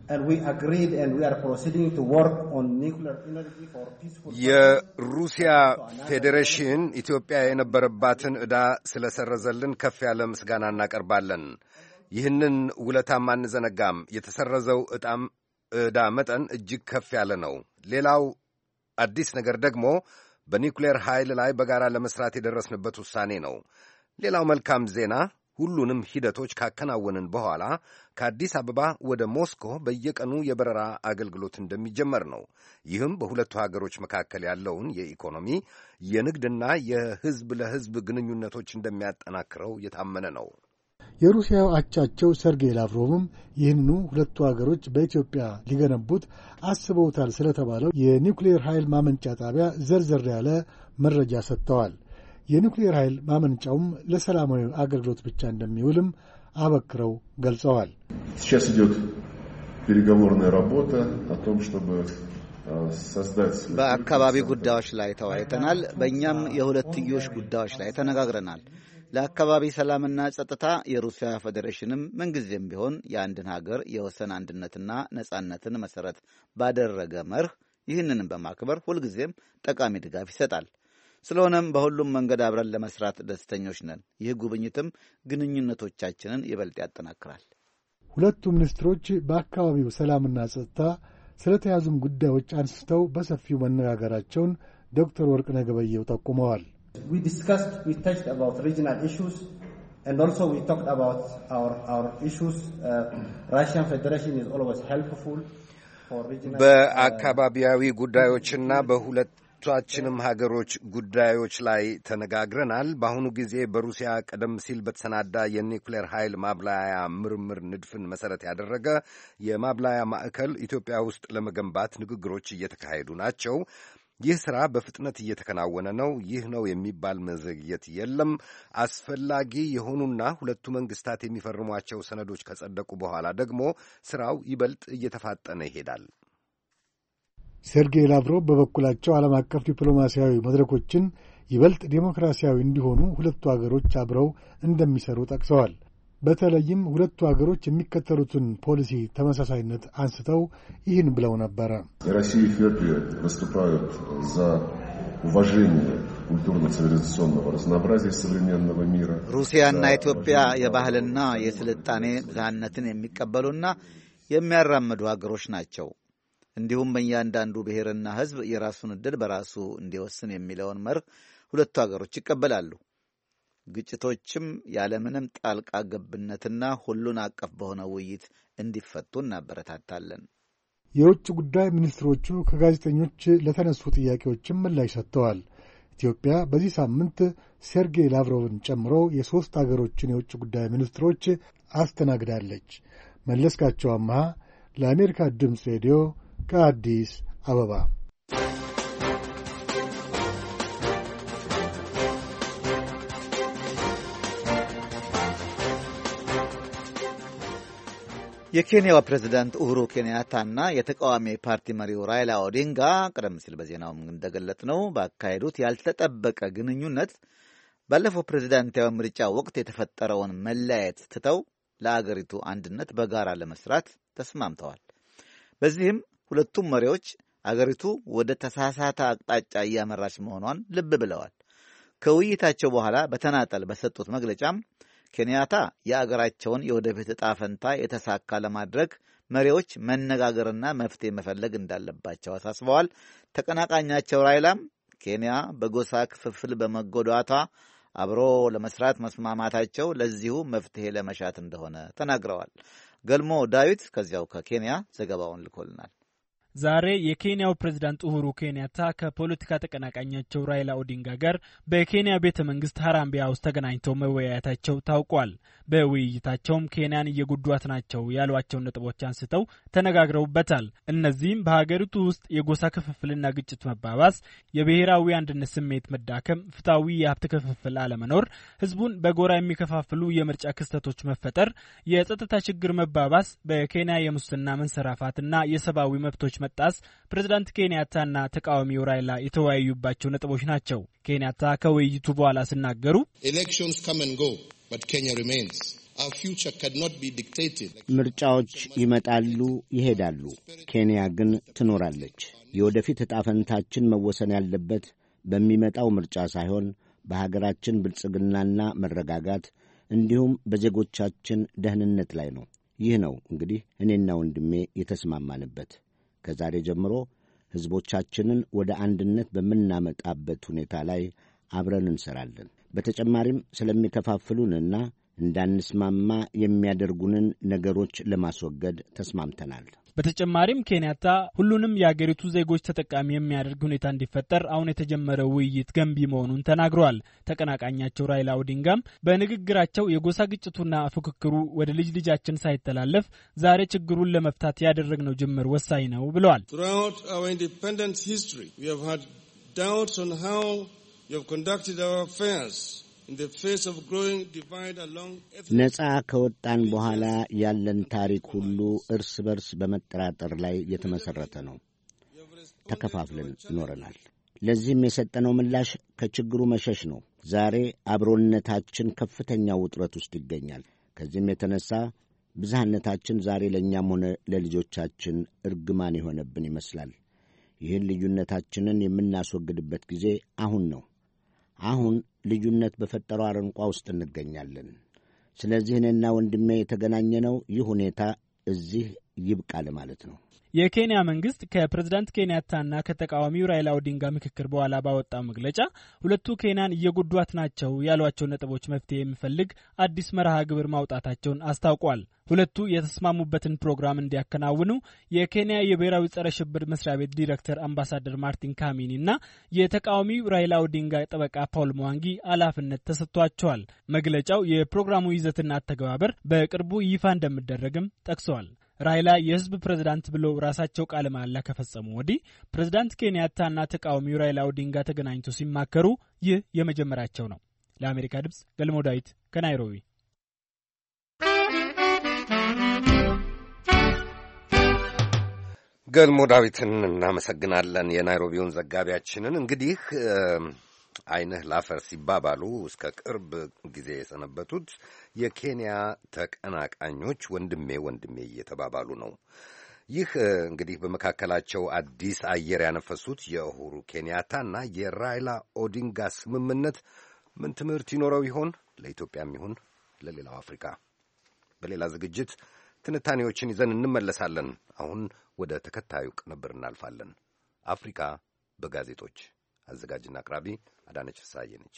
and we agreed and we are proceeding to work on nuclear energy for peaceful. የሩሲያ ፌዴሬሽን ኢትዮጵያ የነበረባትን ዕዳ ስለሰረዘልን ከፍ ያለ ምስጋና እናቀርባለን። ይህንን ውለታም አንዘነጋም። የተሰረዘው ዕዳ መጠን እጅግ ከፍ ያለ ነው። ሌላው አዲስ ነገር ደግሞ በኒውክሌር ኃይል ላይ በጋራ ለመስራት የደረስንበት ውሳኔ ነው። ሌላው መልካም ዜና ሁሉንም ሂደቶች ካከናወንን በኋላ ከአዲስ አበባ ወደ ሞስኮ በየቀኑ የበረራ አገልግሎት እንደሚጀመር ነው። ይህም በሁለቱ ሀገሮች መካከል ያለውን የኢኮኖሚ የንግድና የሕዝብ ለሕዝብ ግንኙነቶች እንደሚያጠናክረው የታመነ ነው። የሩሲያው አቻቸው ሰርጌይ ላቭሮቭም ይህንኑ ሁለቱ ሀገሮች በኢትዮጵያ ሊገነቡት አስበውታል ስለተባለው የኒውክሌር ኃይል ማመንጫ ጣቢያ ዘርዘር ያለ መረጃ ሰጥተዋል። የኒውክሌር ኃይል ማመንጫውም ለሰላማዊ አገልግሎት ብቻ እንደሚውልም አበክረው ገልጸዋል። በአካባቢ ጉዳዮች ላይ ተወያይተናል። በእኛም የሁለትዮሽ ጉዳዮች ላይ ተነጋግረናል። ለአካባቢ ሰላምና ጸጥታ የሩሲያ ፌዴሬሽንም ምንጊዜም ቢሆን የአንድን ሀገር የወሰን አንድነትና ነጻነትን መሠረት ባደረገ መርህ ይህንንም በማክበር ሁልጊዜም ጠቃሚ ድጋፍ ይሰጣል። ስለሆነም በሁሉም መንገድ አብረን ለመስራት ደስተኞች ነን። ይህ ጉብኝትም ግንኙነቶቻችንን ይበልጥ ያጠናክራል። ሁለቱ ሚኒስትሮች በአካባቢው ሰላምና ጸጥታ ስለተያዙም ጉዳዮች አንስተው በሰፊው መነጋገራቸውን ዶክተር ወርቅነህ ገበየሁ ጠቁመዋል። We touched about regional issues and also we talked about our issues. Russian Federation is always helpful for regional በአካባቢያዊ ጉዳዮችና በሁለታችንም ሀገሮች ጉዳዮች ላይ ተነጋግረናል። በአሁኑ ጊዜ በሩሲያ ቀደም ሲል በተሰናዳ የኒውክሌር ኃይል ማብላያ ምርምር ንድፍን መሰረት ያደረገ የማብላያ ማዕከል ኢትዮጵያ ውስጥ ለመገንባት ንግግሮች እየተካሄዱ ናቸው። ይህ ሥራ በፍጥነት እየተከናወነ ነው። ይህ ነው የሚባል መዘግየት የለም። አስፈላጊ የሆኑና ሁለቱ መንግስታት የሚፈርሟቸው ሰነዶች ከጸደቁ በኋላ ደግሞ ሥራው ይበልጥ እየተፋጠነ ይሄዳል። ሴርጌይ ላቭሮቭ በበኩላቸው ዓለም አቀፍ ዲፕሎማሲያዊ መድረኮችን ይበልጥ ዴሞክራሲያዊ እንዲሆኑ ሁለቱ አገሮች አብረው እንደሚሰሩ ጠቅሰዋል። በተለይም ሁለቱ አገሮች የሚከተሉትን ፖሊሲ ተመሳሳይነት አንስተው ይህን ብለው ነበረ። ሩሲያና ኢትዮጵያ የባህልና የስልጣኔ ብዝሃነትን የሚቀበሉና የሚያራምዱ ሀገሮች ናቸው። እንዲሁም በእያንዳንዱ ብሔርና ሕዝብ የራሱን ዕድል በራሱ እንዲወስን የሚለውን መርህ ሁለቱ ሀገሮች ይቀበላሉ። ግጭቶችም ያለምንም ጣልቃ ገብነትና ሁሉን አቀፍ በሆነ ውይይት እንዲፈቱ እናበረታታለን። የውጭ ጉዳይ ሚኒስትሮቹ ከጋዜጠኞች ለተነሱ ጥያቄዎችም ምላሽ ሰጥተዋል። ኢትዮጵያ በዚህ ሳምንት ሴርጌይ ላቭሮቭን ጨምሮ የሦስት አገሮችን የውጭ ጉዳይ ሚኒስትሮች አስተናግዳለች። መለስካቸው አምሃ ለአሜሪካ ድምፅ ሬዲዮ ከአዲስ አበባ። የኬንያው ፕሬዝዳንት ኡሁሩ ኬንያታና የተቃዋሚ ፓርቲ መሪው ራይላ ኦዲንጋ ቀደም ሲል በዜናው እንደገለጽነው ባካሄዱት ያልተጠበቀ ግንኙነት ባለፈው ፕሬዝዳንታዊ ምርጫ ወቅት የተፈጠረውን መለያየት ትተው ለአገሪቱ አንድነት በጋራ ለመስራት ተስማምተዋል። በዚህም ሁለቱም መሪዎች አገሪቱ ወደ ተሳሳተ አቅጣጫ እያመራች መሆኗን ልብ ብለዋል። ከውይይታቸው በኋላ በተናጠል በሰጡት መግለጫም ኬንያታ የአገራቸውን የወደፊት ዕጣ ፈንታ የተሳካ ለማድረግ መሪዎች መነጋገርና መፍትሄ መፈለግ እንዳለባቸው አሳስበዋል። ተቀናቃኛቸው ራይላም ኬንያ በጎሳ ክፍፍል በመጎዳቷ አብሮ ለመስራት መስማማታቸው ለዚሁ መፍትሄ ለመሻት እንደሆነ ተናግረዋል። ገልሞ ዳዊት ከዚያው ከኬንያ ዘገባውን ልኮልናል። ዛሬ የኬንያው ፕሬዝዳንት ኡሁሩ ኬንያታ ከፖለቲካ ተቀናቃኛቸው ራይላ ኦዲንጋ ጋር በኬንያ ቤተ መንግስት ሃራምቢያ ውስጥ ተገናኝተው መወያየታቸው ታውቋል። በውይይታቸውም ኬንያን እየጎዷት ናቸው ያሏቸውን ነጥቦች አንስተው ተነጋግረውበታል። እነዚህም በሀገሪቱ ውስጥ የጎሳ ክፍፍልና ግጭት መባባስ፣ የብሔራዊ አንድነት ስሜት መዳከም፣ ፍትሐዊ የሀብት ክፍፍል አለመኖር፣ ህዝቡን በጎራ የሚከፋፍሉ የምርጫ ክስተቶች መፈጠር፣ የጸጥታ ችግር መባባስ፣ በኬንያ የሙስና መንሰራፋትና የሰብአዊ መብቶች መጣስ ፕሬዝዳንት ኬንያታና ተቃዋሚው ራይላ የተወያዩባቸው ነጥቦች ናቸው። ኬንያታ ከውይይቱ በኋላ ሲናገሩ Elections come and go, but Kenya remains. Our future cannot be dictated. ምርጫዎች ይመጣሉ ይሄዳሉ፣ ኬንያ ግን ትኖራለች። የወደፊት ዕጣ ፈንታችን መወሰን ያለበት በሚመጣው ምርጫ ሳይሆን በሀገራችን ብልጽግናና መረጋጋት እንዲሁም በዜጎቻችን ደህንነት ላይ ነው። ይህ ነው እንግዲህ እኔና ወንድሜ የተስማማንበት። ከዛሬ ጀምሮ ሕዝቦቻችንን ወደ አንድነት በምናመጣበት ሁኔታ ላይ አብረን እንሰራለን። በተጨማሪም ስለሚከፋፍሉንና እንዳንስማማ የሚያደርጉንን ነገሮች ለማስወገድ ተስማምተናል። በተጨማሪም ኬንያታ ሁሉንም የአገሪቱ ዜጎች ተጠቃሚ የሚያደርግ ሁኔታ እንዲፈጠር አሁን የተጀመረው ውይይት ገንቢ መሆኑን ተናግረዋል። ተቀናቃኛቸው ራይላ ኦዲንጋም በንግግራቸው የጎሳ ግጭቱና ፉክክሩ ወደ ልጅ ልጃችን ሳይተላለፍ ዛሬ ችግሩን ለመፍታት ያደረግነው ጅምር ወሳኝ ነው ብለዋል። Throughout our independence history, we have had doubts on how you have conducted our affairs. ነጻ ከወጣን በኋላ ያለን ታሪክ ሁሉ እርስ በርስ በመጠራጠር ላይ የተመሠረተ ነው። ተከፋፍለን ኖረናል። ለዚህም የሰጠነው ምላሽ ከችግሩ መሸሽ ነው። ዛሬ አብሮነታችን ከፍተኛ ውጥረት ውስጥ ይገኛል። ከዚህም የተነሣ ብዝሃነታችን ዛሬ ለእኛም ሆነ ለልጆቻችን እርግማን የሆነብን ይመስላል። ይህን ልዩነታችንን የምናስወግድበት ጊዜ አሁን ነው። አሁን ልዩነት በፈጠረው አረንቋ ውስጥ እንገኛለን። ስለዚህ እኔና ወንድሜ የተገናኘነው ይህ ሁኔታ እዚህ ይብቃል ማለት ነው። የኬንያ መንግስት ከፕሬዝዳንት ኬንያታና ከተቃዋሚው ራይላ ኦዲንጋ ምክክር በኋላ ባወጣው መግለጫ ሁለቱ ኬንያን እየጎዷት ናቸው ያሏቸው ነጥቦች መፍትሄ የሚፈልግ አዲስ መርሃ ግብር ማውጣታቸውን አስታውቋል። ሁለቱ የተስማሙበትን ፕሮግራም እንዲያከናውኑ የኬንያ የብሔራዊ ጸረ ሽብር መስሪያ ቤት ዲሬክተር አምባሳደር ማርቲን ካሚኒና የተቃዋሚው ራይላ ኦዲንጋ ጠበቃ ፓውል ሙዋንጊ ኃላፊነት ተሰጥቷቸዋል። መግለጫው የፕሮግራሙ ይዘትና አተገባበር በቅርቡ ይፋ እንደሚደረግም ጠቅሰዋል። ራይላ የህዝብ ፕሬዝዳንት ብለው ራሳቸው ቃለ መሃላ ከፈጸሙ ወዲህ ፕሬዝዳንት ኬንያታና ተቃዋሚው ራይላ ኦዲንጋ ተገናኝተው ሲማከሩ ይህ የመጀመሪያቸው ነው። ለአሜሪካ ድምጽ ገልሞ ዳዊት ከናይሮቢ። ገልሞ ዳዊትን እናመሰግናለን፣ የናይሮቢውን ዘጋቢያችንን። እንግዲህ ዓይንህ ላፈር ሲባባሉ እስከ ቅርብ ጊዜ የሰነበቱት የኬንያ ተቀናቃኞች ወንድሜ ወንድሜ እየተባባሉ ነው። ይህ እንግዲህ በመካከላቸው አዲስ አየር ያነፈሱት የኡሁሩ ኬንያታና የራይላ ኦዲንጋ ስምምነት ምን ትምህርት ይኖረው ይሆን? ለኢትዮጵያም ይሁን ለሌላው አፍሪካ። በሌላ ዝግጅት ትንታኔዎችን ይዘን እንመለሳለን። አሁን ወደ ተከታዩ ቅንብር እናልፋለን። አፍሪካ በጋዜጦች አዘጋጅና አቅራቢ አዳነች ፍስሐዬ ነች።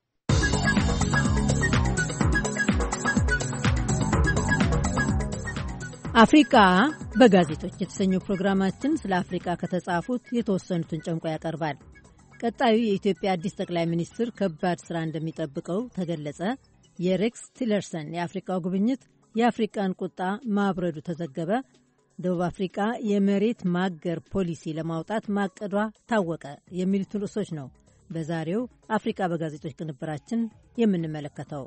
አፍሪካ በጋዜጦች የተሰኘው ፕሮግራማችን ስለ አፍሪካ ከተጻፉት የተወሰኑትን ጨምቆ ያቀርባል። ቀጣዩ የኢትዮጵያ አዲስ ጠቅላይ ሚኒስትር ከባድ ስራ እንደሚጠብቀው ተገለጸ። የሬክስ ቲለርሰን የአፍሪካው ጉብኝት የአፍሪቃን ቁጣ ማብረዱ ተዘገበ። ደቡብ አፍሪቃ የመሬት ማገር ፖሊሲ ለማውጣት ማቀዷ ታወቀ። የሚሉት ርዕሶች ነው በዛሬው አፍሪካ በጋዜጦች ቅንብራችን የምንመለከተው።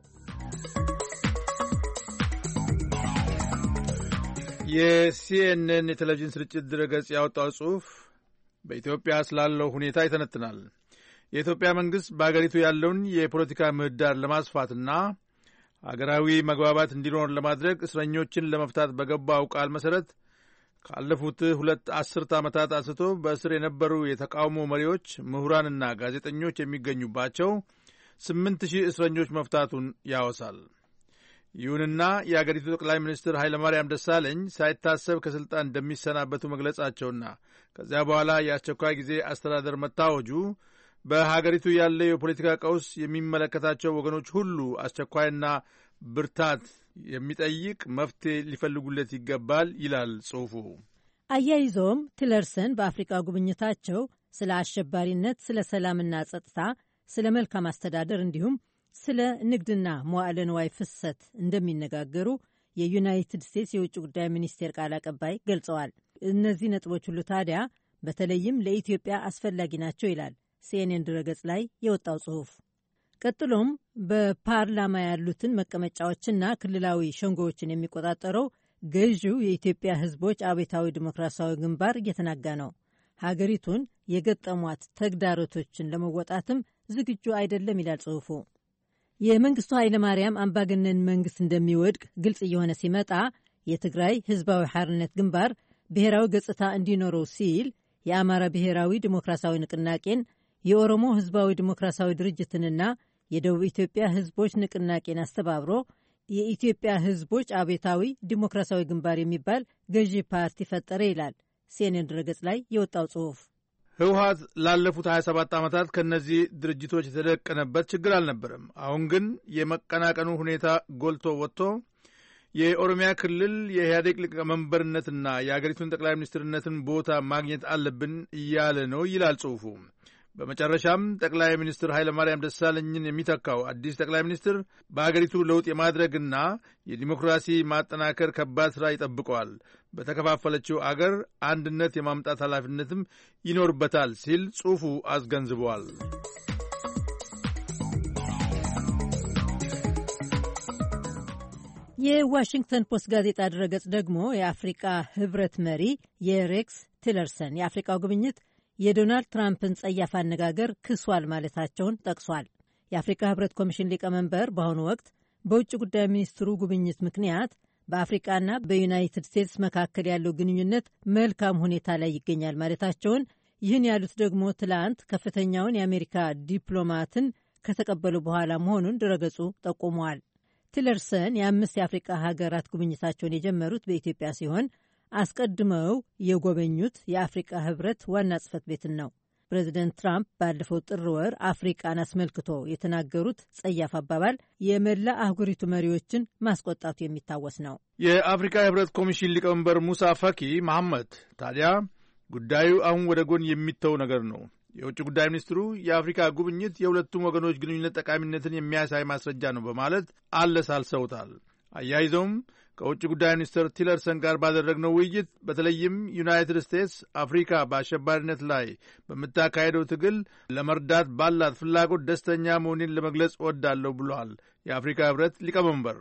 የሲኤንኤን የቴሌቪዥን ስርጭት ድረገጽ ያወጣው ጽሑፍ በኢትዮጵያ ስላለው ሁኔታ ይተነትናል። የኢትዮጵያ መንግሥት በአገሪቱ ያለውን የፖለቲካ ምህዳር ለማስፋትና አገራዊ መግባባት እንዲኖር ለማድረግ እስረኞችን ለመፍታት በገባው ቃል መሠረት ካለፉት 2 አስርት ዓመታት አንስቶ በእስር የነበሩ የተቃውሞ መሪዎች፣ ምሁራንና ጋዜጠኞች የሚገኙባቸው 8,000 እስረኞች መፍታቱን ያወሳል። ይሁንና የአገሪቱ ጠቅላይ ሚኒስትር ኃይለማርያም ደሳለኝ ሳይታሰብ ከሥልጣን እንደሚሰናበቱ መግለጻቸውና ከዚያ በኋላ የአስቸኳይ ጊዜ አስተዳደር መታወጁ በሀገሪቱ ያለው የፖለቲካ ቀውስ የሚመለከታቸው ወገኖች ሁሉ አስቸኳይና ብርታት የሚጠይቅ መፍትሄ ሊፈልጉለት ይገባል ይላል ጽሑፉ። አያይዞም ቲለርሰን በአፍሪካ ጉብኝታቸው ስለ አሸባሪነት፣ ስለ ሰላምና ጸጥታ፣ ስለ መልካም አስተዳደር እንዲሁም ስለ ንግድና መዋዕለ ንዋይ ፍሰት እንደሚነጋገሩ የዩናይትድ ስቴትስ የውጭ ጉዳይ ሚኒስቴር ቃል አቀባይ ገልጸዋል። እነዚህ ነጥቦች ሁሉ ታዲያ በተለይም ለኢትዮጵያ አስፈላጊ ናቸው ይላል ሲኤንኤን ድረገጽ ላይ የወጣው ጽሑፍ። ቀጥሎም በፓርላማ ያሉትን መቀመጫዎችና ክልላዊ ሸንጎዎችን የሚቆጣጠረው ገዢው የኢትዮጵያ ሕዝቦች አብዮታዊ ዲሞክራሲያዊ ግንባር እየተናጋ ነው። ሀገሪቱን የገጠሟት ተግዳሮቶችን ለመወጣትም ዝግጁ አይደለም ይላል ጽሑፉ። የመንግስቱ ኃይለማርያም አምባገነን መንግስት እንደሚወድቅ ግልጽ እየሆነ ሲመጣ የትግራይ ህዝባዊ ሓርነት ግንባር ብሔራዊ ገጽታ እንዲኖረው ሲል የአማራ ብሔራዊ ዲሞክራሲያዊ ንቅናቄን፣ የኦሮሞ ህዝባዊ ዲሞክራሲያዊ ድርጅትንና የደቡብ ኢትዮጵያ ህዝቦች ንቅናቄን አስተባብሮ የኢትዮጵያ ህዝቦች አብዮታዊ ዲሞክራሲያዊ ግንባር የሚባል ገዢ ፓርቲ ፈጠረ ይላል ሲኤንኤን ድረገጽ ላይ የወጣው ጽሑፍ። ህወሀት ላለፉት 27 ዓመታት ከእነዚህ ድርጅቶች የተደቀነበት ችግር አልነበረም። አሁን ግን የመቀናቀኑ ሁኔታ ጎልቶ ወጥቶ የኦሮሚያ ክልል የኢህአዴግ ሊቀመንበርነትና የአገሪቱን ጠቅላይ ሚኒስትርነትን ቦታ ማግኘት አለብን እያለ ነው ይላል ጽሑፉ። በመጨረሻም ጠቅላይ ሚኒስትር ኃይለማርያም ደሳለኝን የሚተካው አዲስ ጠቅላይ ሚኒስትር በአገሪቱ ለውጥ የማድረግና የዲሞክራሲ ማጠናከር ከባድ ሥራ ይጠብቀዋል። በተከፋፈለችው አገር አንድነት የማምጣት ኃላፊነትም ይኖርበታል ሲል ጽሑፉ አስገንዝበዋል። የዋሽንግተን ፖስት ጋዜጣ ድረገጽ ደግሞ የአፍሪቃ ህብረት መሪ የሬክስ ቲለርሰን የአፍሪቃው ጉብኝት የዶናልድ ትራምፕን ጸያፍ አነጋገር ክሷል ማለታቸውን ጠቅሷል። የአፍሪካ ህብረት ኮሚሽን ሊቀመንበር በአሁኑ ወቅት በውጭ ጉዳይ ሚኒስትሩ ጉብኝት ምክንያት በአፍሪቃና በዩናይትድ ስቴትስ መካከል ያለው ግንኙነት መልካም ሁኔታ ላይ ይገኛል ማለታቸውን፣ ይህን ያሉት ደግሞ ትላንት ከፍተኛውን የአሜሪካ ዲፕሎማትን ከተቀበሉ በኋላ መሆኑን ድረገጹ ጠቁመዋል። ቲለርሰን የ5 የአፍሪቃ ሀገራት ጉብኝታቸውን የጀመሩት በኢትዮጵያ ሲሆን አስቀድመው የጎበኙት የአፍሪቃ ህብረት ዋና ጽህፈት ቤትን ነው። ፕሬዚደንት ትራምፕ ባለፈው ጥር ወር አፍሪቃን አስመልክቶ የተናገሩት ጸያፍ አባባል የመላ አህጉሪቱ መሪዎችን ማስቆጣቱ የሚታወስ ነው። የአፍሪካ ህብረት ኮሚሽን ሊቀመንበር ሙሳ ፋኪ መሐመድ ታዲያ ጉዳዩ አሁን ወደ ጎን የሚተው ነገር ነው። የውጭ ጉዳይ ሚኒስትሩ የአፍሪካ ጉብኝት የሁለቱም ወገኖች ግንኙነት ጠቃሚነትን የሚያሳይ ማስረጃ ነው በማለት አለሳልሰውታል። አያይዘውም ከውጭ ጉዳይ ሚኒስትር ቲለርሰን ጋር ባደረግነው ውይይት በተለይም ዩናይትድ ስቴትስ አፍሪካ በአሸባሪነት ላይ በምታካሄደው ትግል ለመርዳት ባላት ፍላጎት ደስተኛ መሆኔን ለመግለጽ እወዳለሁ ብለዋል የአፍሪካ ህብረት ሊቀመንበር።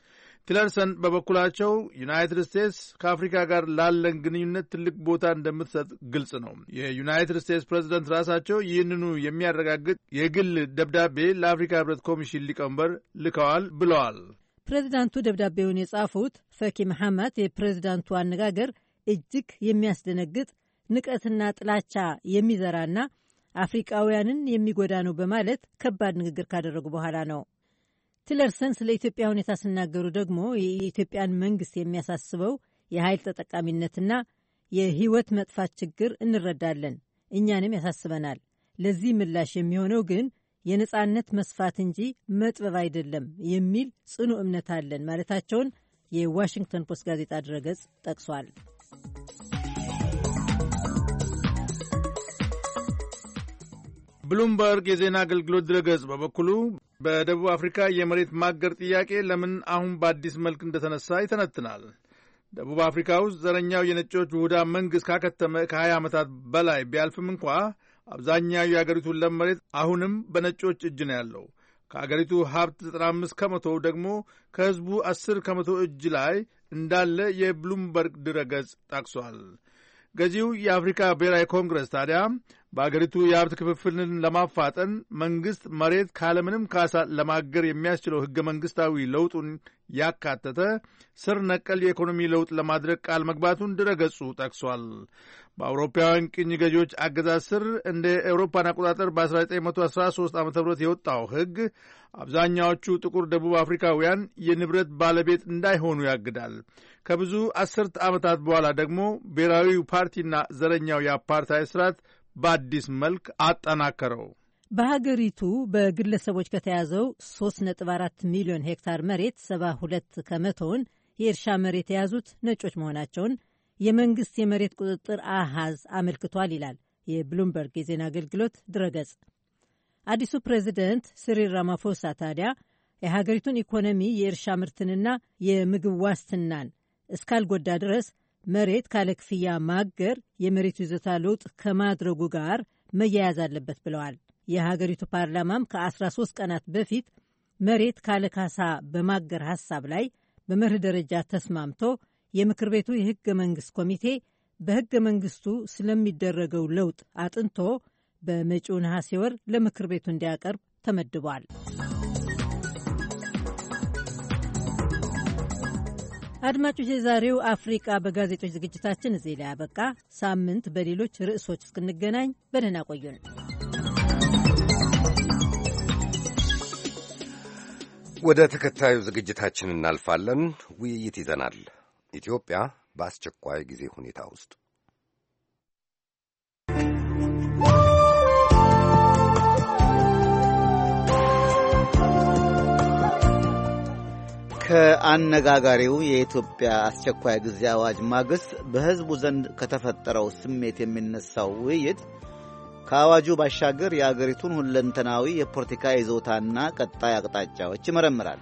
ቲለርሰን በበኩላቸው ዩናይትድ ስቴትስ ከአፍሪካ ጋር ላለን ግንኙነት ትልቅ ቦታ እንደምትሰጥ ግልጽ ነው። የዩናይትድ ስቴትስ ፕሬዚደንት ራሳቸው ይህንኑ የሚያረጋግጥ የግል ደብዳቤ ለአፍሪካ ህብረት ኮሚሽን ሊቀመንበር ልከዋል ብለዋል። ፕሬዚዳንቱ ደብዳቤውን የጻፉት ፈኪ መሐመድ የፕሬዚዳንቱ አነጋገር እጅግ የሚያስደነግጥ ንቀትና ጥላቻ የሚዘራና አፍሪቃውያንን የሚጎዳ ነው በማለት ከባድ ንግግር ካደረጉ በኋላ ነው። ቲለርሰን ስለ ኢትዮጵያ ሁኔታ ሲናገሩ ደግሞ የኢትዮጵያን መንግስት የሚያሳስበው የኃይል ተጠቃሚነትና የህይወት መጥፋት ችግር እንረዳለን፣ እኛንም ያሳስበናል። ለዚህ ምላሽ የሚሆነው ግን የነጻነት መስፋት እንጂ መጥበብ አይደለም የሚል ጽኑ እምነት አለን ማለታቸውን የዋሽንግተን ፖስት ጋዜጣ ድረገጽ ጠቅሷል። ብሉምበርግ የዜና አገልግሎት ድረገጽ በበኩሉ በደቡብ አፍሪካ የመሬት ማገር ጥያቄ ለምን አሁን በአዲስ መልክ እንደተነሳ ይተነትናል። ደቡብ አፍሪካ ውስጥ ዘረኛው የነጮች ውሁዳን መንግሥት ካከተመ ከ20 ዓመታት በላይ ቢያልፍም እንኳ አብዛኛው የአገሪቱን ለም መሬት አሁንም በነጮች እጅ ነው ያለው። ከአገሪቱ ሀብት 95 ከመቶ ደግሞ ከሕዝቡ 10 ከመቶ እጅ ላይ እንዳለ የብሉምበርግ ድረገጽ ጠቅሷል። ገዢው የአፍሪካ ብሔራዊ ኮንግረስ ታዲያ በአገሪቱ የሀብት ክፍፍልን ለማፋጠን መንግሥት መሬት ካለምንም ካሳ ለማገር የሚያስችለው ሕገ መንግሥታዊ ለውጡን ያካተተ ስር ነቀል የኢኮኖሚ ለውጥ ለማድረግ ቃል መግባቱን ድረገጹ ጠቅሷል። በአውሮፓውያን ቅኝ ገዢዎች አገዛዝ ስር እንደ ኤውሮፓን አቆጣጠር በ1913 ዓ ም የወጣው ሕግ አብዛኛዎቹ ጥቁር ደቡብ አፍሪካውያን የንብረት ባለቤት እንዳይሆኑ ያግዳል። ከብዙ አስርት ዓመታት በኋላ ደግሞ ብሔራዊው ፓርቲና ዘረኛው የአፓርታይድ ስርዓት በአዲስ መልክ አጠናከረው። በሀገሪቱ በግለሰቦች ከተያዘው 3.4 ሚሊዮን ሄክታር መሬት 72 ከመቶውን የእርሻ መሬት የያዙት ነጮች መሆናቸውን የመንግሥት የመሬት ቁጥጥር አሃዝ አመልክቷል ይላል የብሉምበርግ የዜና አገልግሎት ድረገጽ። አዲሱ ፕሬዚደንት ሲሪል ራማፎሳ ታዲያ የሀገሪቱን ኢኮኖሚ የእርሻ ምርትንና የምግብ ዋስትናን እስካልጎዳ ድረስ መሬት ካለ ክፍያ ማገር የመሬቱ ይዞታ ለውጥ ከማድረጉ ጋር መያያዝ አለበት ብለዋል። የሀገሪቱ ፓርላማም ከ13 ቀናት በፊት መሬት ካለ ካሳ በማገር ሐሳብ ላይ በመርህ ደረጃ ተስማምቶ የምክር ቤቱ የሕገ መንግሥት ኮሚቴ በሕገ መንግሥቱ ስለሚደረገው ለውጥ አጥንቶ በመጪው ነሐሴ ወር ለምክር ቤቱ እንዲያቀርብ ተመድቧል። አድማጮች፣ የዛሬው አፍሪቃ በጋዜጦች ዝግጅታችን እዚህ ላይ ያበቃ። ሳምንት በሌሎች ርዕሶች እስክንገናኝ በደህና ቆዩን። ወደ ተከታዩ ዝግጅታችን እናልፋለን። ውይይት ይዘናል። ኢትዮጵያ በአስቸኳይ ጊዜ ሁኔታ ውስጥ ከአነጋጋሪው የኢትዮጵያ አስቸኳይ ጊዜ አዋጅ ማግስት በሕዝቡ ዘንድ ከተፈጠረው ስሜት የሚነሳው ውይይት ከአዋጁ ባሻገር የአገሪቱን ሁለንተናዊ የፖለቲካ ይዞታና ቀጣይ አቅጣጫዎች ይመረምራል።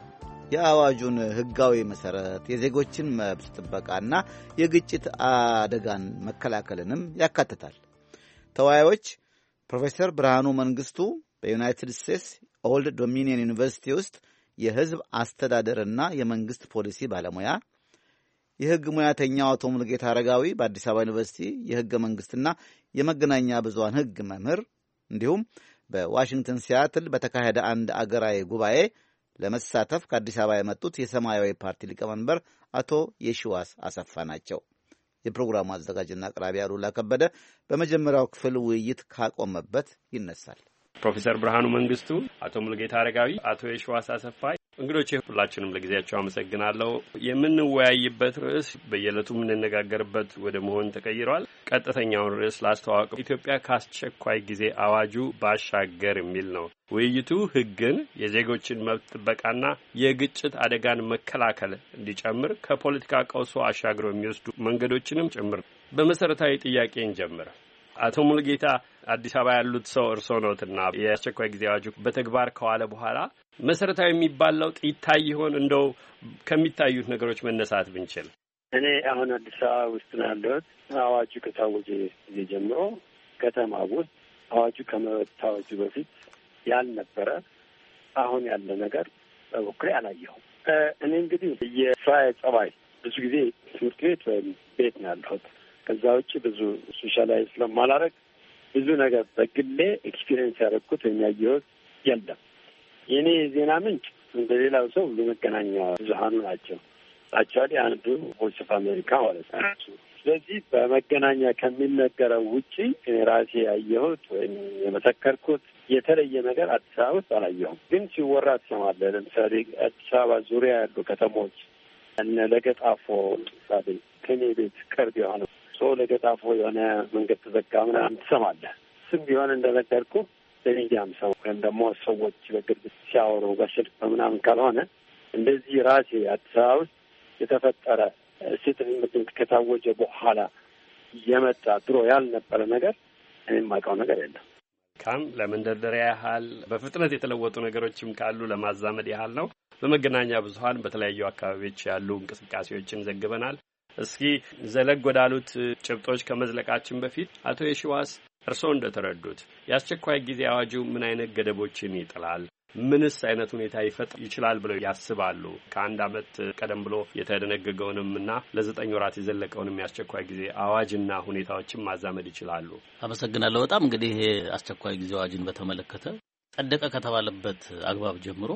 የአዋጁን ሕጋዊ መሠረት፣ የዜጎችን መብት ጥበቃና የግጭት አደጋን መከላከልንም ያካትታል። ተወያዮች ፕሮፌሰር ብርሃኑ መንግስቱ በዩናይትድ ስቴትስ ኦልድ ዶሚኒየን ዩኒቨርሲቲ ውስጥ የሕዝብ አስተዳደርና የመንግሥት ፖሊሲ ባለሙያ፣ የሕግ ሙያተኛው አቶ ሙሉጌታ አረጋዊ በአዲስ አበባ ዩኒቨርሲቲ የሕገ መንግሥትና የመገናኛ ብዙሃን ሕግ መምህር፣ እንዲሁም በዋሽንግተን ሲያትል በተካሄደ አንድ አገራዊ ጉባኤ ለመሳተፍ ከአዲስ አበባ የመጡት የሰማያዊ ፓርቲ ሊቀመንበር አቶ የሺዋስ አሰፋ ናቸው። የፕሮግራሙ አዘጋጅና አቅራቢ አሉላ ከበደ በመጀመሪያው ክፍል ውይይት ካቆመበት ይነሳል። ፕሮፌሰር ብርሃኑ መንግስቱ፣ አቶ ሙሉጌታ አረጋዊ፣ አቶ የሺዋስ አሰፋ እንግዶቼ ሁላችንም ለጊዜያቸው አመሰግናለሁ። የምንወያይበት ርዕስ በየዕለቱ የምንነጋገርበት ወደ መሆን ተቀይሯል። ቀጥተኛውን ርዕስ ላስተዋወቅ፣ ኢትዮጵያ ከአስቸኳይ ጊዜ አዋጁ ባሻገር የሚል ነው። ውይይቱ ሕግን፣ የዜጎችን መብት ጥበቃና የግጭት አደጋን መከላከል እንዲጨምር ከፖለቲካ ቀውሶ አሻግሮ የሚወስዱ መንገዶችንም ጭምር። በመሰረታዊ ጥያቄ እንጀምር። አቶ ሙሉጌታ፣ አዲስ አበባ ያሉት ሰው እርስዎ ነዎትና የአስቸኳይ ጊዜ አዋጁ በተግባር ከዋለ በኋላ መሰረታዊ የሚባል ለውጥ ይታይ ይሆን? እንደው ከሚታዩት ነገሮች መነሳት ብንችል። እኔ አሁን አዲስ አበባ ውስጥ ነው ያለሁት። አዋጁ ከታወጀ ጊዜ ጀምሮ ከተማ ውስጥ አዋጁ ከመታወጁ በፊት ያልነበረ አሁን ያለ ነገር በበኩሌ አላየሁም። እኔ እንግዲህ የስራዬ ጸባይ ብዙ ጊዜ ትምህርት ቤት ወይም ቤት ነው ያለሁት። ከዛ ውጭ ብዙ ሶሻላይዝ ስለማላረግ ብዙ ነገር በግሌ ኤክስፒሪየንስ ያደረግኩት የሚያየሁት የለም። የእኔ የዜና ምንጭ እንደሌላው ሰው ለመገናኛ ብዙሀኑ ናቸው። አክቹዋሊ አንዱ ቮይስ ኦፍ አሜሪካ ማለት ነው። ስለዚህ በመገናኛ ከሚነገረው ውጪ እኔ ራሴ ያየሁት ወይም የመሰከርኩት የተለየ ነገር አዲስ አበባ ውስጥ አላየሁም። ግን ሲወራ ትሰማለህ። ለምሳሌ አዲስ አበባ ዙሪያ ያሉ ከተሞች እነ ለገጣፎ ለምሳሌ ከኔ ቤት ቅርብ የሆነ ሰው ለገጣፎ የሆነ መንገድ ተዘጋ ምናምን ትሰማለህ። ስም ቢሆን እንደነገርኩ በሚዲያም ሰው ወይም ደግሞ ሰዎች በግርብ ሲያወሩ በስልክ በምናምን ካልሆነ እንደዚህ ራሴ አዲስ አበባ ውስጥ የተፈጠረ ሴትልነት ከታወጀ በኋላ የመጣ ድሮ ያልነበረ ነገር እኔም የማውቀው ነገር የለም። ካም ለመንደርደሪያ ያህል በፍጥነት የተለወጡ ነገሮችም ካሉ ለማዛመድ ያህል ነው። በመገናኛ ብዙኃን በተለያዩ አካባቢዎች ያሉ እንቅስቃሴዎችን ዘግበናል። እስኪ ዘለግ ወዳሉት ጭብጦች ከመዝለቃችን በፊት አቶ የሺዋስ እርስዎ እንደተረዱት የአስቸኳይ ጊዜ አዋጁ ምን አይነት ገደቦችን ይጥላል? ምንስ አይነት ሁኔታ ይፈጥር ይችላል ብለው ያስባሉ? ከአንድ ዓመት ቀደም ብሎ የተደነገገውንም እና ለ9 ወራት የዘለቀውንም የአስቸኳይ ጊዜ አዋጅና ሁኔታዎችን ማዛመድ ይችላሉ? አመሰግናለሁ። በጣም እንግዲህ ይሄ አስቸኳይ ጊዜ አዋጅን በተመለከተ ጸደቀ ከተባለበት አግባብ ጀምሮ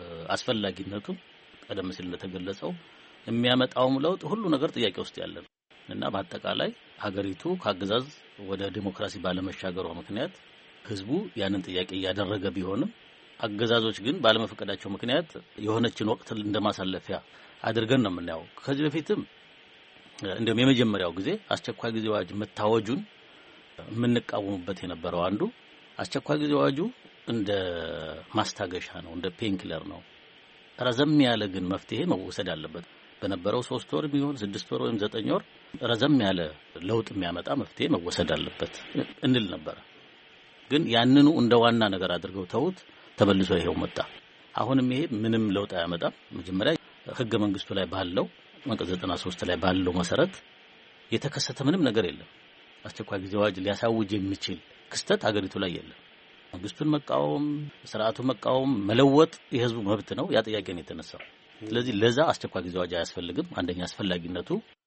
አስፈላጊነቱ ቀደም ሲል እንደተገለጸው የሚያመጣውም ለውጥ ሁሉ ነገር ጥያቄ ውስጥ ያለ ነው እና በአጠቃላይ ሀገሪቱ ከአገዛዝ ወደ ዲሞክራሲ ባለመሻገሯ ምክንያት ህዝቡ ያንን ጥያቄ እያደረገ ቢሆንም አገዛዞች ግን ባለመፈቀዳቸው ምክንያት የሆነችን ወቅት እንደማሳለፊያ አድርገን ነው የምናየው። ከዚህ በፊትም እንደም የመጀመሪያው ጊዜ አስቸኳይ ጊዜ አዋጅ መታወጁን የምንቃወምበት የነበረው አንዱ አስቸኳይ ጊዜ አዋጁ እንደ ማስታገሻ ነው፣ እንደ ፔንኪለር ነው። ረዘም ያለ ግን መፍትሄ መወሰድ አለበት። በነበረው 3 ወር ቢሆን 6 ወር ወይም 9 ወር ረዘም ያለ ለውጥ የሚያመጣ መፍትሄ መወሰድ አለበት እንል ነበር። ግን ያንኑ እንደ ዋና ነገር አድርገው ተውት። ተመልሶ ይሄው መጣ። አሁንም ይሄ ምንም ለውጥ አያመጣም። መጀመሪያ ህገ መንግስቱ ላይ ባለው አንቀጽ 93 ላይ ባለው መሰረት የተከሰተ ምንም ነገር የለም። አስቸኳይ ጊዜ አዋጅ ሊያሳውጅ የሚችል ክስተት ሀገሪቱ ላይ የለም። መንግስቱን መቃወም፣ ስርዓቱን መቃወም፣ መለወጥ የህዝቡ መብት ነው። ያ ጥያቄ ነው የተነሳው። ስለዚህ ለዛ አስቸኳይ ጊዜ አዋጅ አያስፈልግም። አንደኛ አስፈላጊነቱ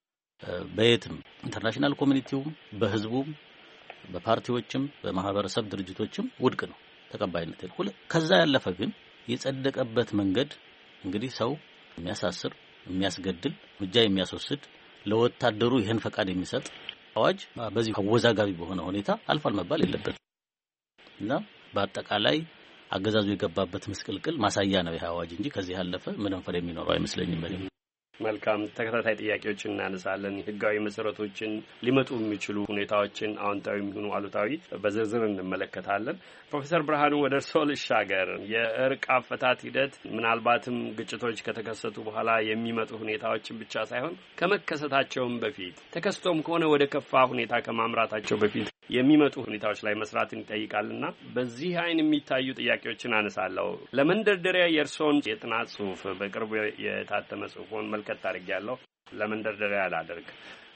በየትም ኢንተርናሽናል ኮሚኒቲውም በህዝቡም በፓርቲዎችም በማህበረሰብ ድርጅቶችም ውድቅ ነው፣ ተቀባይነት የለም። ከዛ ያለፈ ግን የጸደቀበት መንገድ እንግዲህ ሰው የሚያሳስር የሚያስገድል እርምጃ የሚያስወስድ ለወታደሩ ይህን ፈቃድ የሚሰጥ አዋጅ በዚህ አወዛጋቢ በሆነ ሁኔታ አልፏል መባል የለበትም እና በአጠቃላይ አገዛዙ የገባበት ምስቅልቅል ማሳያ ነው ይህ አዋጅ እንጂ ከዚህ ያለፈ ምንም ፍሬ የሚኖረው አይመስለኝም። መልካም ተከታታይ ጥያቄዎችን እናነሳለን። ህጋዊ መሰረቶችን ሊመጡ የሚችሉ ሁኔታዎችን አዎንታዊ የሚሆኑ አሉታዊ በዝርዝር እንመለከታለን። ፕሮፌሰር ብርሃኑ ወደ እርስዎ ልሻገር። የእርቅ አፈታት ሂደት ምናልባትም ግጭቶች ከተከሰቱ በኋላ የሚመጡ ሁኔታዎችን ብቻ ሳይሆን ከመከሰታቸውም በፊት ተከስቶም ከሆነ ወደ ከፋ ሁኔታ ከማምራታቸው በፊት የሚመጡ ሁኔታዎች ላይ መስራትን ይጠይቃልና በዚህ አይን የሚታዩ ጥያቄዎችን አነሳለሁ። ለመንደርደሪያ የእርስዎን የጥናት ጽሁፍ በቅርቡ የታተመ ጽሁፎን መልከት አድርጌያለሁ። ለመንደርደሪያ ላደርግ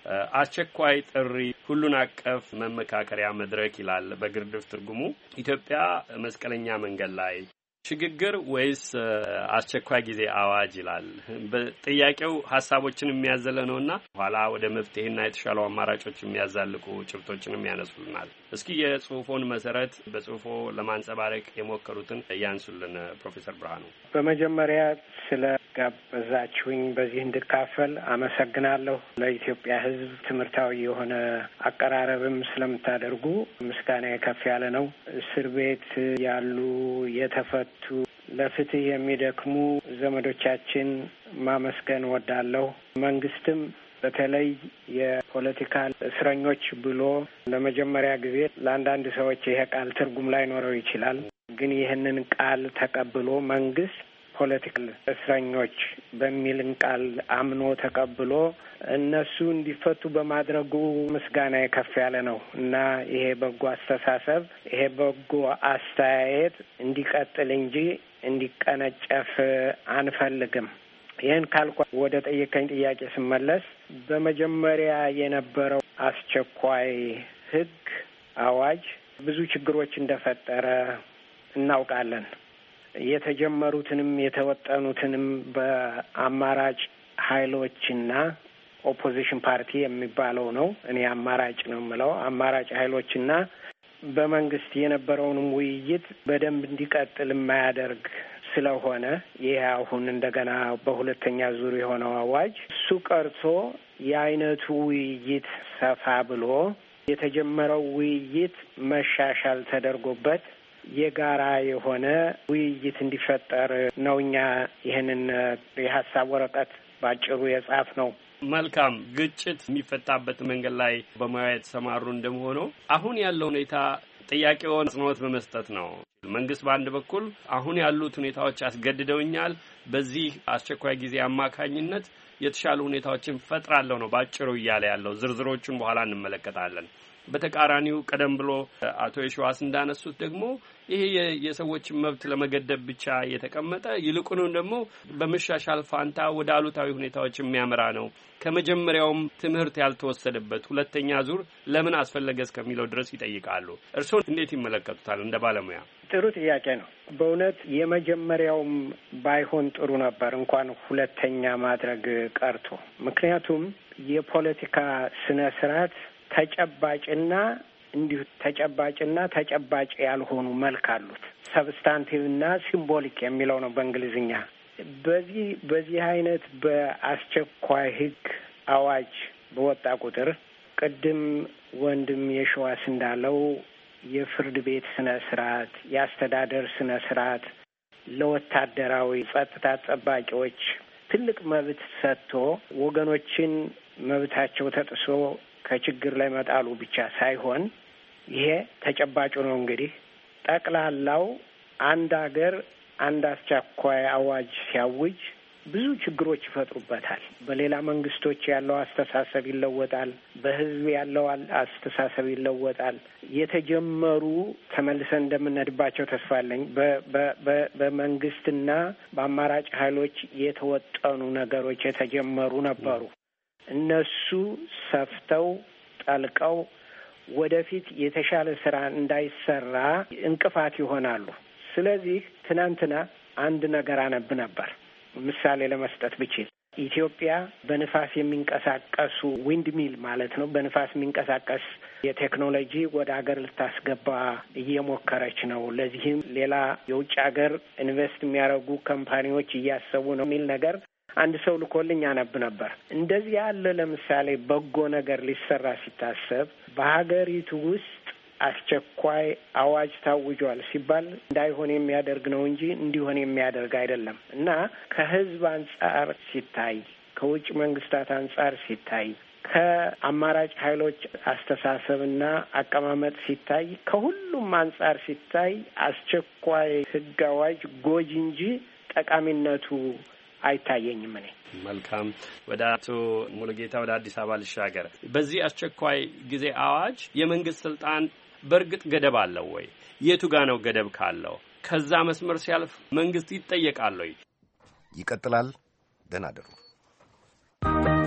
አስቸኳይ ጥሪ ሁሉን አቀፍ መመካከሪያ መድረክ ይላል በግርድፍ ትርጉሙ። ኢትዮጵያ መስቀለኛ መንገድ ላይ ሽግግር ወይስ አስቸኳይ ጊዜ አዋጅ ይላል። በጥያቄው ሐሳቦችን የሚያዘለ ነውና ኋላ ወደ መፍትሄና የተሻለው አማራጮች የሚያዛልቁ ጭብጦችንም ያነሱልናል። እስኪ የጽሁፎን መሰረት በጽሁፎ ለማንጸባረቅ የሞከሩትን ያንሱልን ፕሮፌሰር ብርሃኑ። በመጀመሪያ ስለ ጋበዛችሁኝ በዚህ እንድካፈል አመሰግናለሁ። ለኢትዮጵያ ሕዝብ ትምህርታዊ የሆነ አቀራረብም ስለምታደርጉ ምስጋና ከፍ ያለ ነው። እስር ቤት ያሉ የተፈቱ ለፍትህ የሚደክሙ ዘመዶቻችን ማመስገን ወዳለሁ። መንግስትም በተለይ የፖለቲካ እስረኞች ብሎ ለመጀመሪያ ጊዜ ለአንዳንድ ሰዎች ይሄ ቃል ትርጉም ላይኖረው ይችላል። ግን ይህንን ቃል ተቀብሎ መንግስት ፖለቲካል እስረኞች በሚልን ቃል አምኖ ተቀብሎ እነሱ እንዲፈቱ በማድረጉ ምስጋና ከፍ ያለ ነው እና ይሄ በጎ አስተሳሰብ፣ ይሄ በጎ አስተያየት እንዲቀጥል እንጂ እንዲቀነጨፍ አንፈልግም። ይህን ካልኳ ወደ ጠየቀኝ ጥያቄ ስመለስ በመጀመሪያ የነበረው አስቸኳይ ህግ አዋጅ ብዙ ችግሮች እንደፈጠረ እናውቃለን። የተጀመሩትንም የተወጠኑትንም በአማራጭ ኃይሎችና ኦፖዚሽን ፓርቲ የሚባለው ነው። እኔ አማራጭ ነው የምለው። አማራጭ ኃይሎችና በመንግስት የነበረውንም ውይይት በደንብ እንዲቀጥል የማያደርግ ስለሆነ ይህ አሁን እንደገና በሁለተኛ ዙር የሆነው አዋጅ እሱ ቀርቶ የአይነቱ ውይይት ሰፋ ብሎ የተጀመረው ውይይት መሻሻል ተደርጎበት የጋራ የሆነ ውይይት እንዲፈጠር ነው እኛ ይህንን የሀሳብ ወረቀት ባጭሩ የጻፍ ነው። መልካም። ግጭት የሚፈታበት መንገድ ላይ በሙያ የተሰማሩ እንደመሆኑ አሁን ያለው ሁኔታ ጥያቄውን አጽንኦት በመስጠት ነው። መንግስት በአንድ በኩል አሁን ያሉት ሁኔታዎች አስገድደውኛል፣ በዚህ አስቸኳይ ጊዜ አማካኝነት የተሻሉ ሁኔታዎችን ፈጥራለሁ ነው ባጭሩ እያለ ያለው። ዝርዝሮቹን በኋላ እንመለከታለን። በተቃራኒው ቀደም ብሎ አቶ የሸዋስ እንዳነሱት ደግሞ ይሄ የሰዎችን መብት ለመገደብ ብቻ የተቀመጠ ይልቁንም ደግሞ በመሻሻል ፋንታ ወደ አሉታዊ ሁኔታዎች የሚያመራ ነው። ከመጀመሪያውም ትምህርት ያልተወሰደበት ሁለተኛ ዙር ለምን አስፈለገ እስከሚለው ድረስ ይጠይቃሉ። እርስዎ እንዴት ይመለከቱታል እንደ ባለሙያ? ጥሩ ጥያቄ ነው። በእውነት የመጀመሪያውም ባይሆን ጥሩ ነበር እንኳን ሁለተኛ ማድረግ ቀርቶ። ምክንያቱም የፖለቲካ ስነ ስርዓት ተጨባጭና እንዲሁ ተጨባጭና ተጨባጭ ያልሆኑ መልክ አሉት። ሰብስታንቲቭና ሲምቦሊክ የሚለው ነው በእንግሊዝኛ። በዚህ አይነት በአስቸኳይ ህግ አዋጅ በወጣ ቁጥር ቅድም ወንድም የሸዋስ እንዳለው የፍርድ ቤት ስነ ስርዓት፣ የአስተዳደር ስነ ስርዓት ለወታደራዊ ጸጥታ ጠባቂዎች ትልቅ መብት ሰጥቶ ወገኖችን መብታቸው ተጥሶ ከችግር ላይ መጣሉ ብቻ ሳይሆን ይሄ ተጨባጩ ነው። እንግዲህ ጠቅላላው አንድ ሀገር አንድ አስቸኳይ አዋጅ ሲያውጅ ብዙ ችግሮች ይፈጥሩበታል። በሌላ መንግስቶች ያለው አስተሳሰብ ይለወጣል። በህዝብ ያለው አስተሳሰብ ይለወጣል። የተጀመሩ ተመልሰን እንደምንሄድባቸው ተስፋ አለኝ። በመንግስትና በአማራጭ ኃይሎች የተወጠኑ ነገሮች የተጀመሩ ነበሩ። እነሱ ሰፍተው ጠልቀው ወደፊት የተሻለ ስራ እንዳይሰራ እንቅፋት ይሆናሉ። ስለዚህ ትናንትና አንድ ነገር አነብ ነበር። ምሳሌ ለመስጠት ብችል ኢትዮጵያ በንፋስ የሚንቀሳቀሱ ዊንድ ሚል ማለት ነው፣ በንፋስ የሚንቀሳቀስ የቴክኖሎጂ ወደ ሀገር ልታስገባ እየሞከረች ነው። ለዚህም ሌላ የውጭ ሀገር ኢንቨስት የሚያደርጉ ካምፓኒዎች እያሰቡ ነው የሚል ነገር አንድ ሰው ልኮልኝ አነብ ነበር። እንደዚህ ያለ ለምሳሌ በጎ ነገር ሊሰራ ሲታሰብ በሀገሪቱ ውስጥ አስቸኳይ አዋጅ ታውጇል ሲባል እንዳይሆን የሚያደርግ ነው እንጂ እንዲሆን የሚያደርግ አይደለም እና ከህዝብ አንጻር ሲታይ፣ ከውጭ መንግስታት አንጻር ሲታይ፣ ከአማራጭ ኃይሎች አስተሳሰብና አቀማመጥ ሲታይ፣ ከሁሉም አንጻር ሲታይ አስቸኳይ ህግ አዋጅ ጎጂ እንጂ ጠቃሚነቱ አይታየኝም። እኔ መልካም፣ ወደ አቶ ሙሉጌታ ወደ አዲስ አበባ ልሻገር። በዚህ አስቸኳይ ጊዜ አዋጅ የመንግስት ስልጣን በእርግጥ ገደብ አለው ወይ? የቱ ጋ ነው ገደብ ካለው? ከዛ መስመር ሲያልፍ መንግስት ይጠየቃል ወይ? ይቀጥላል። ደህና እደሩ።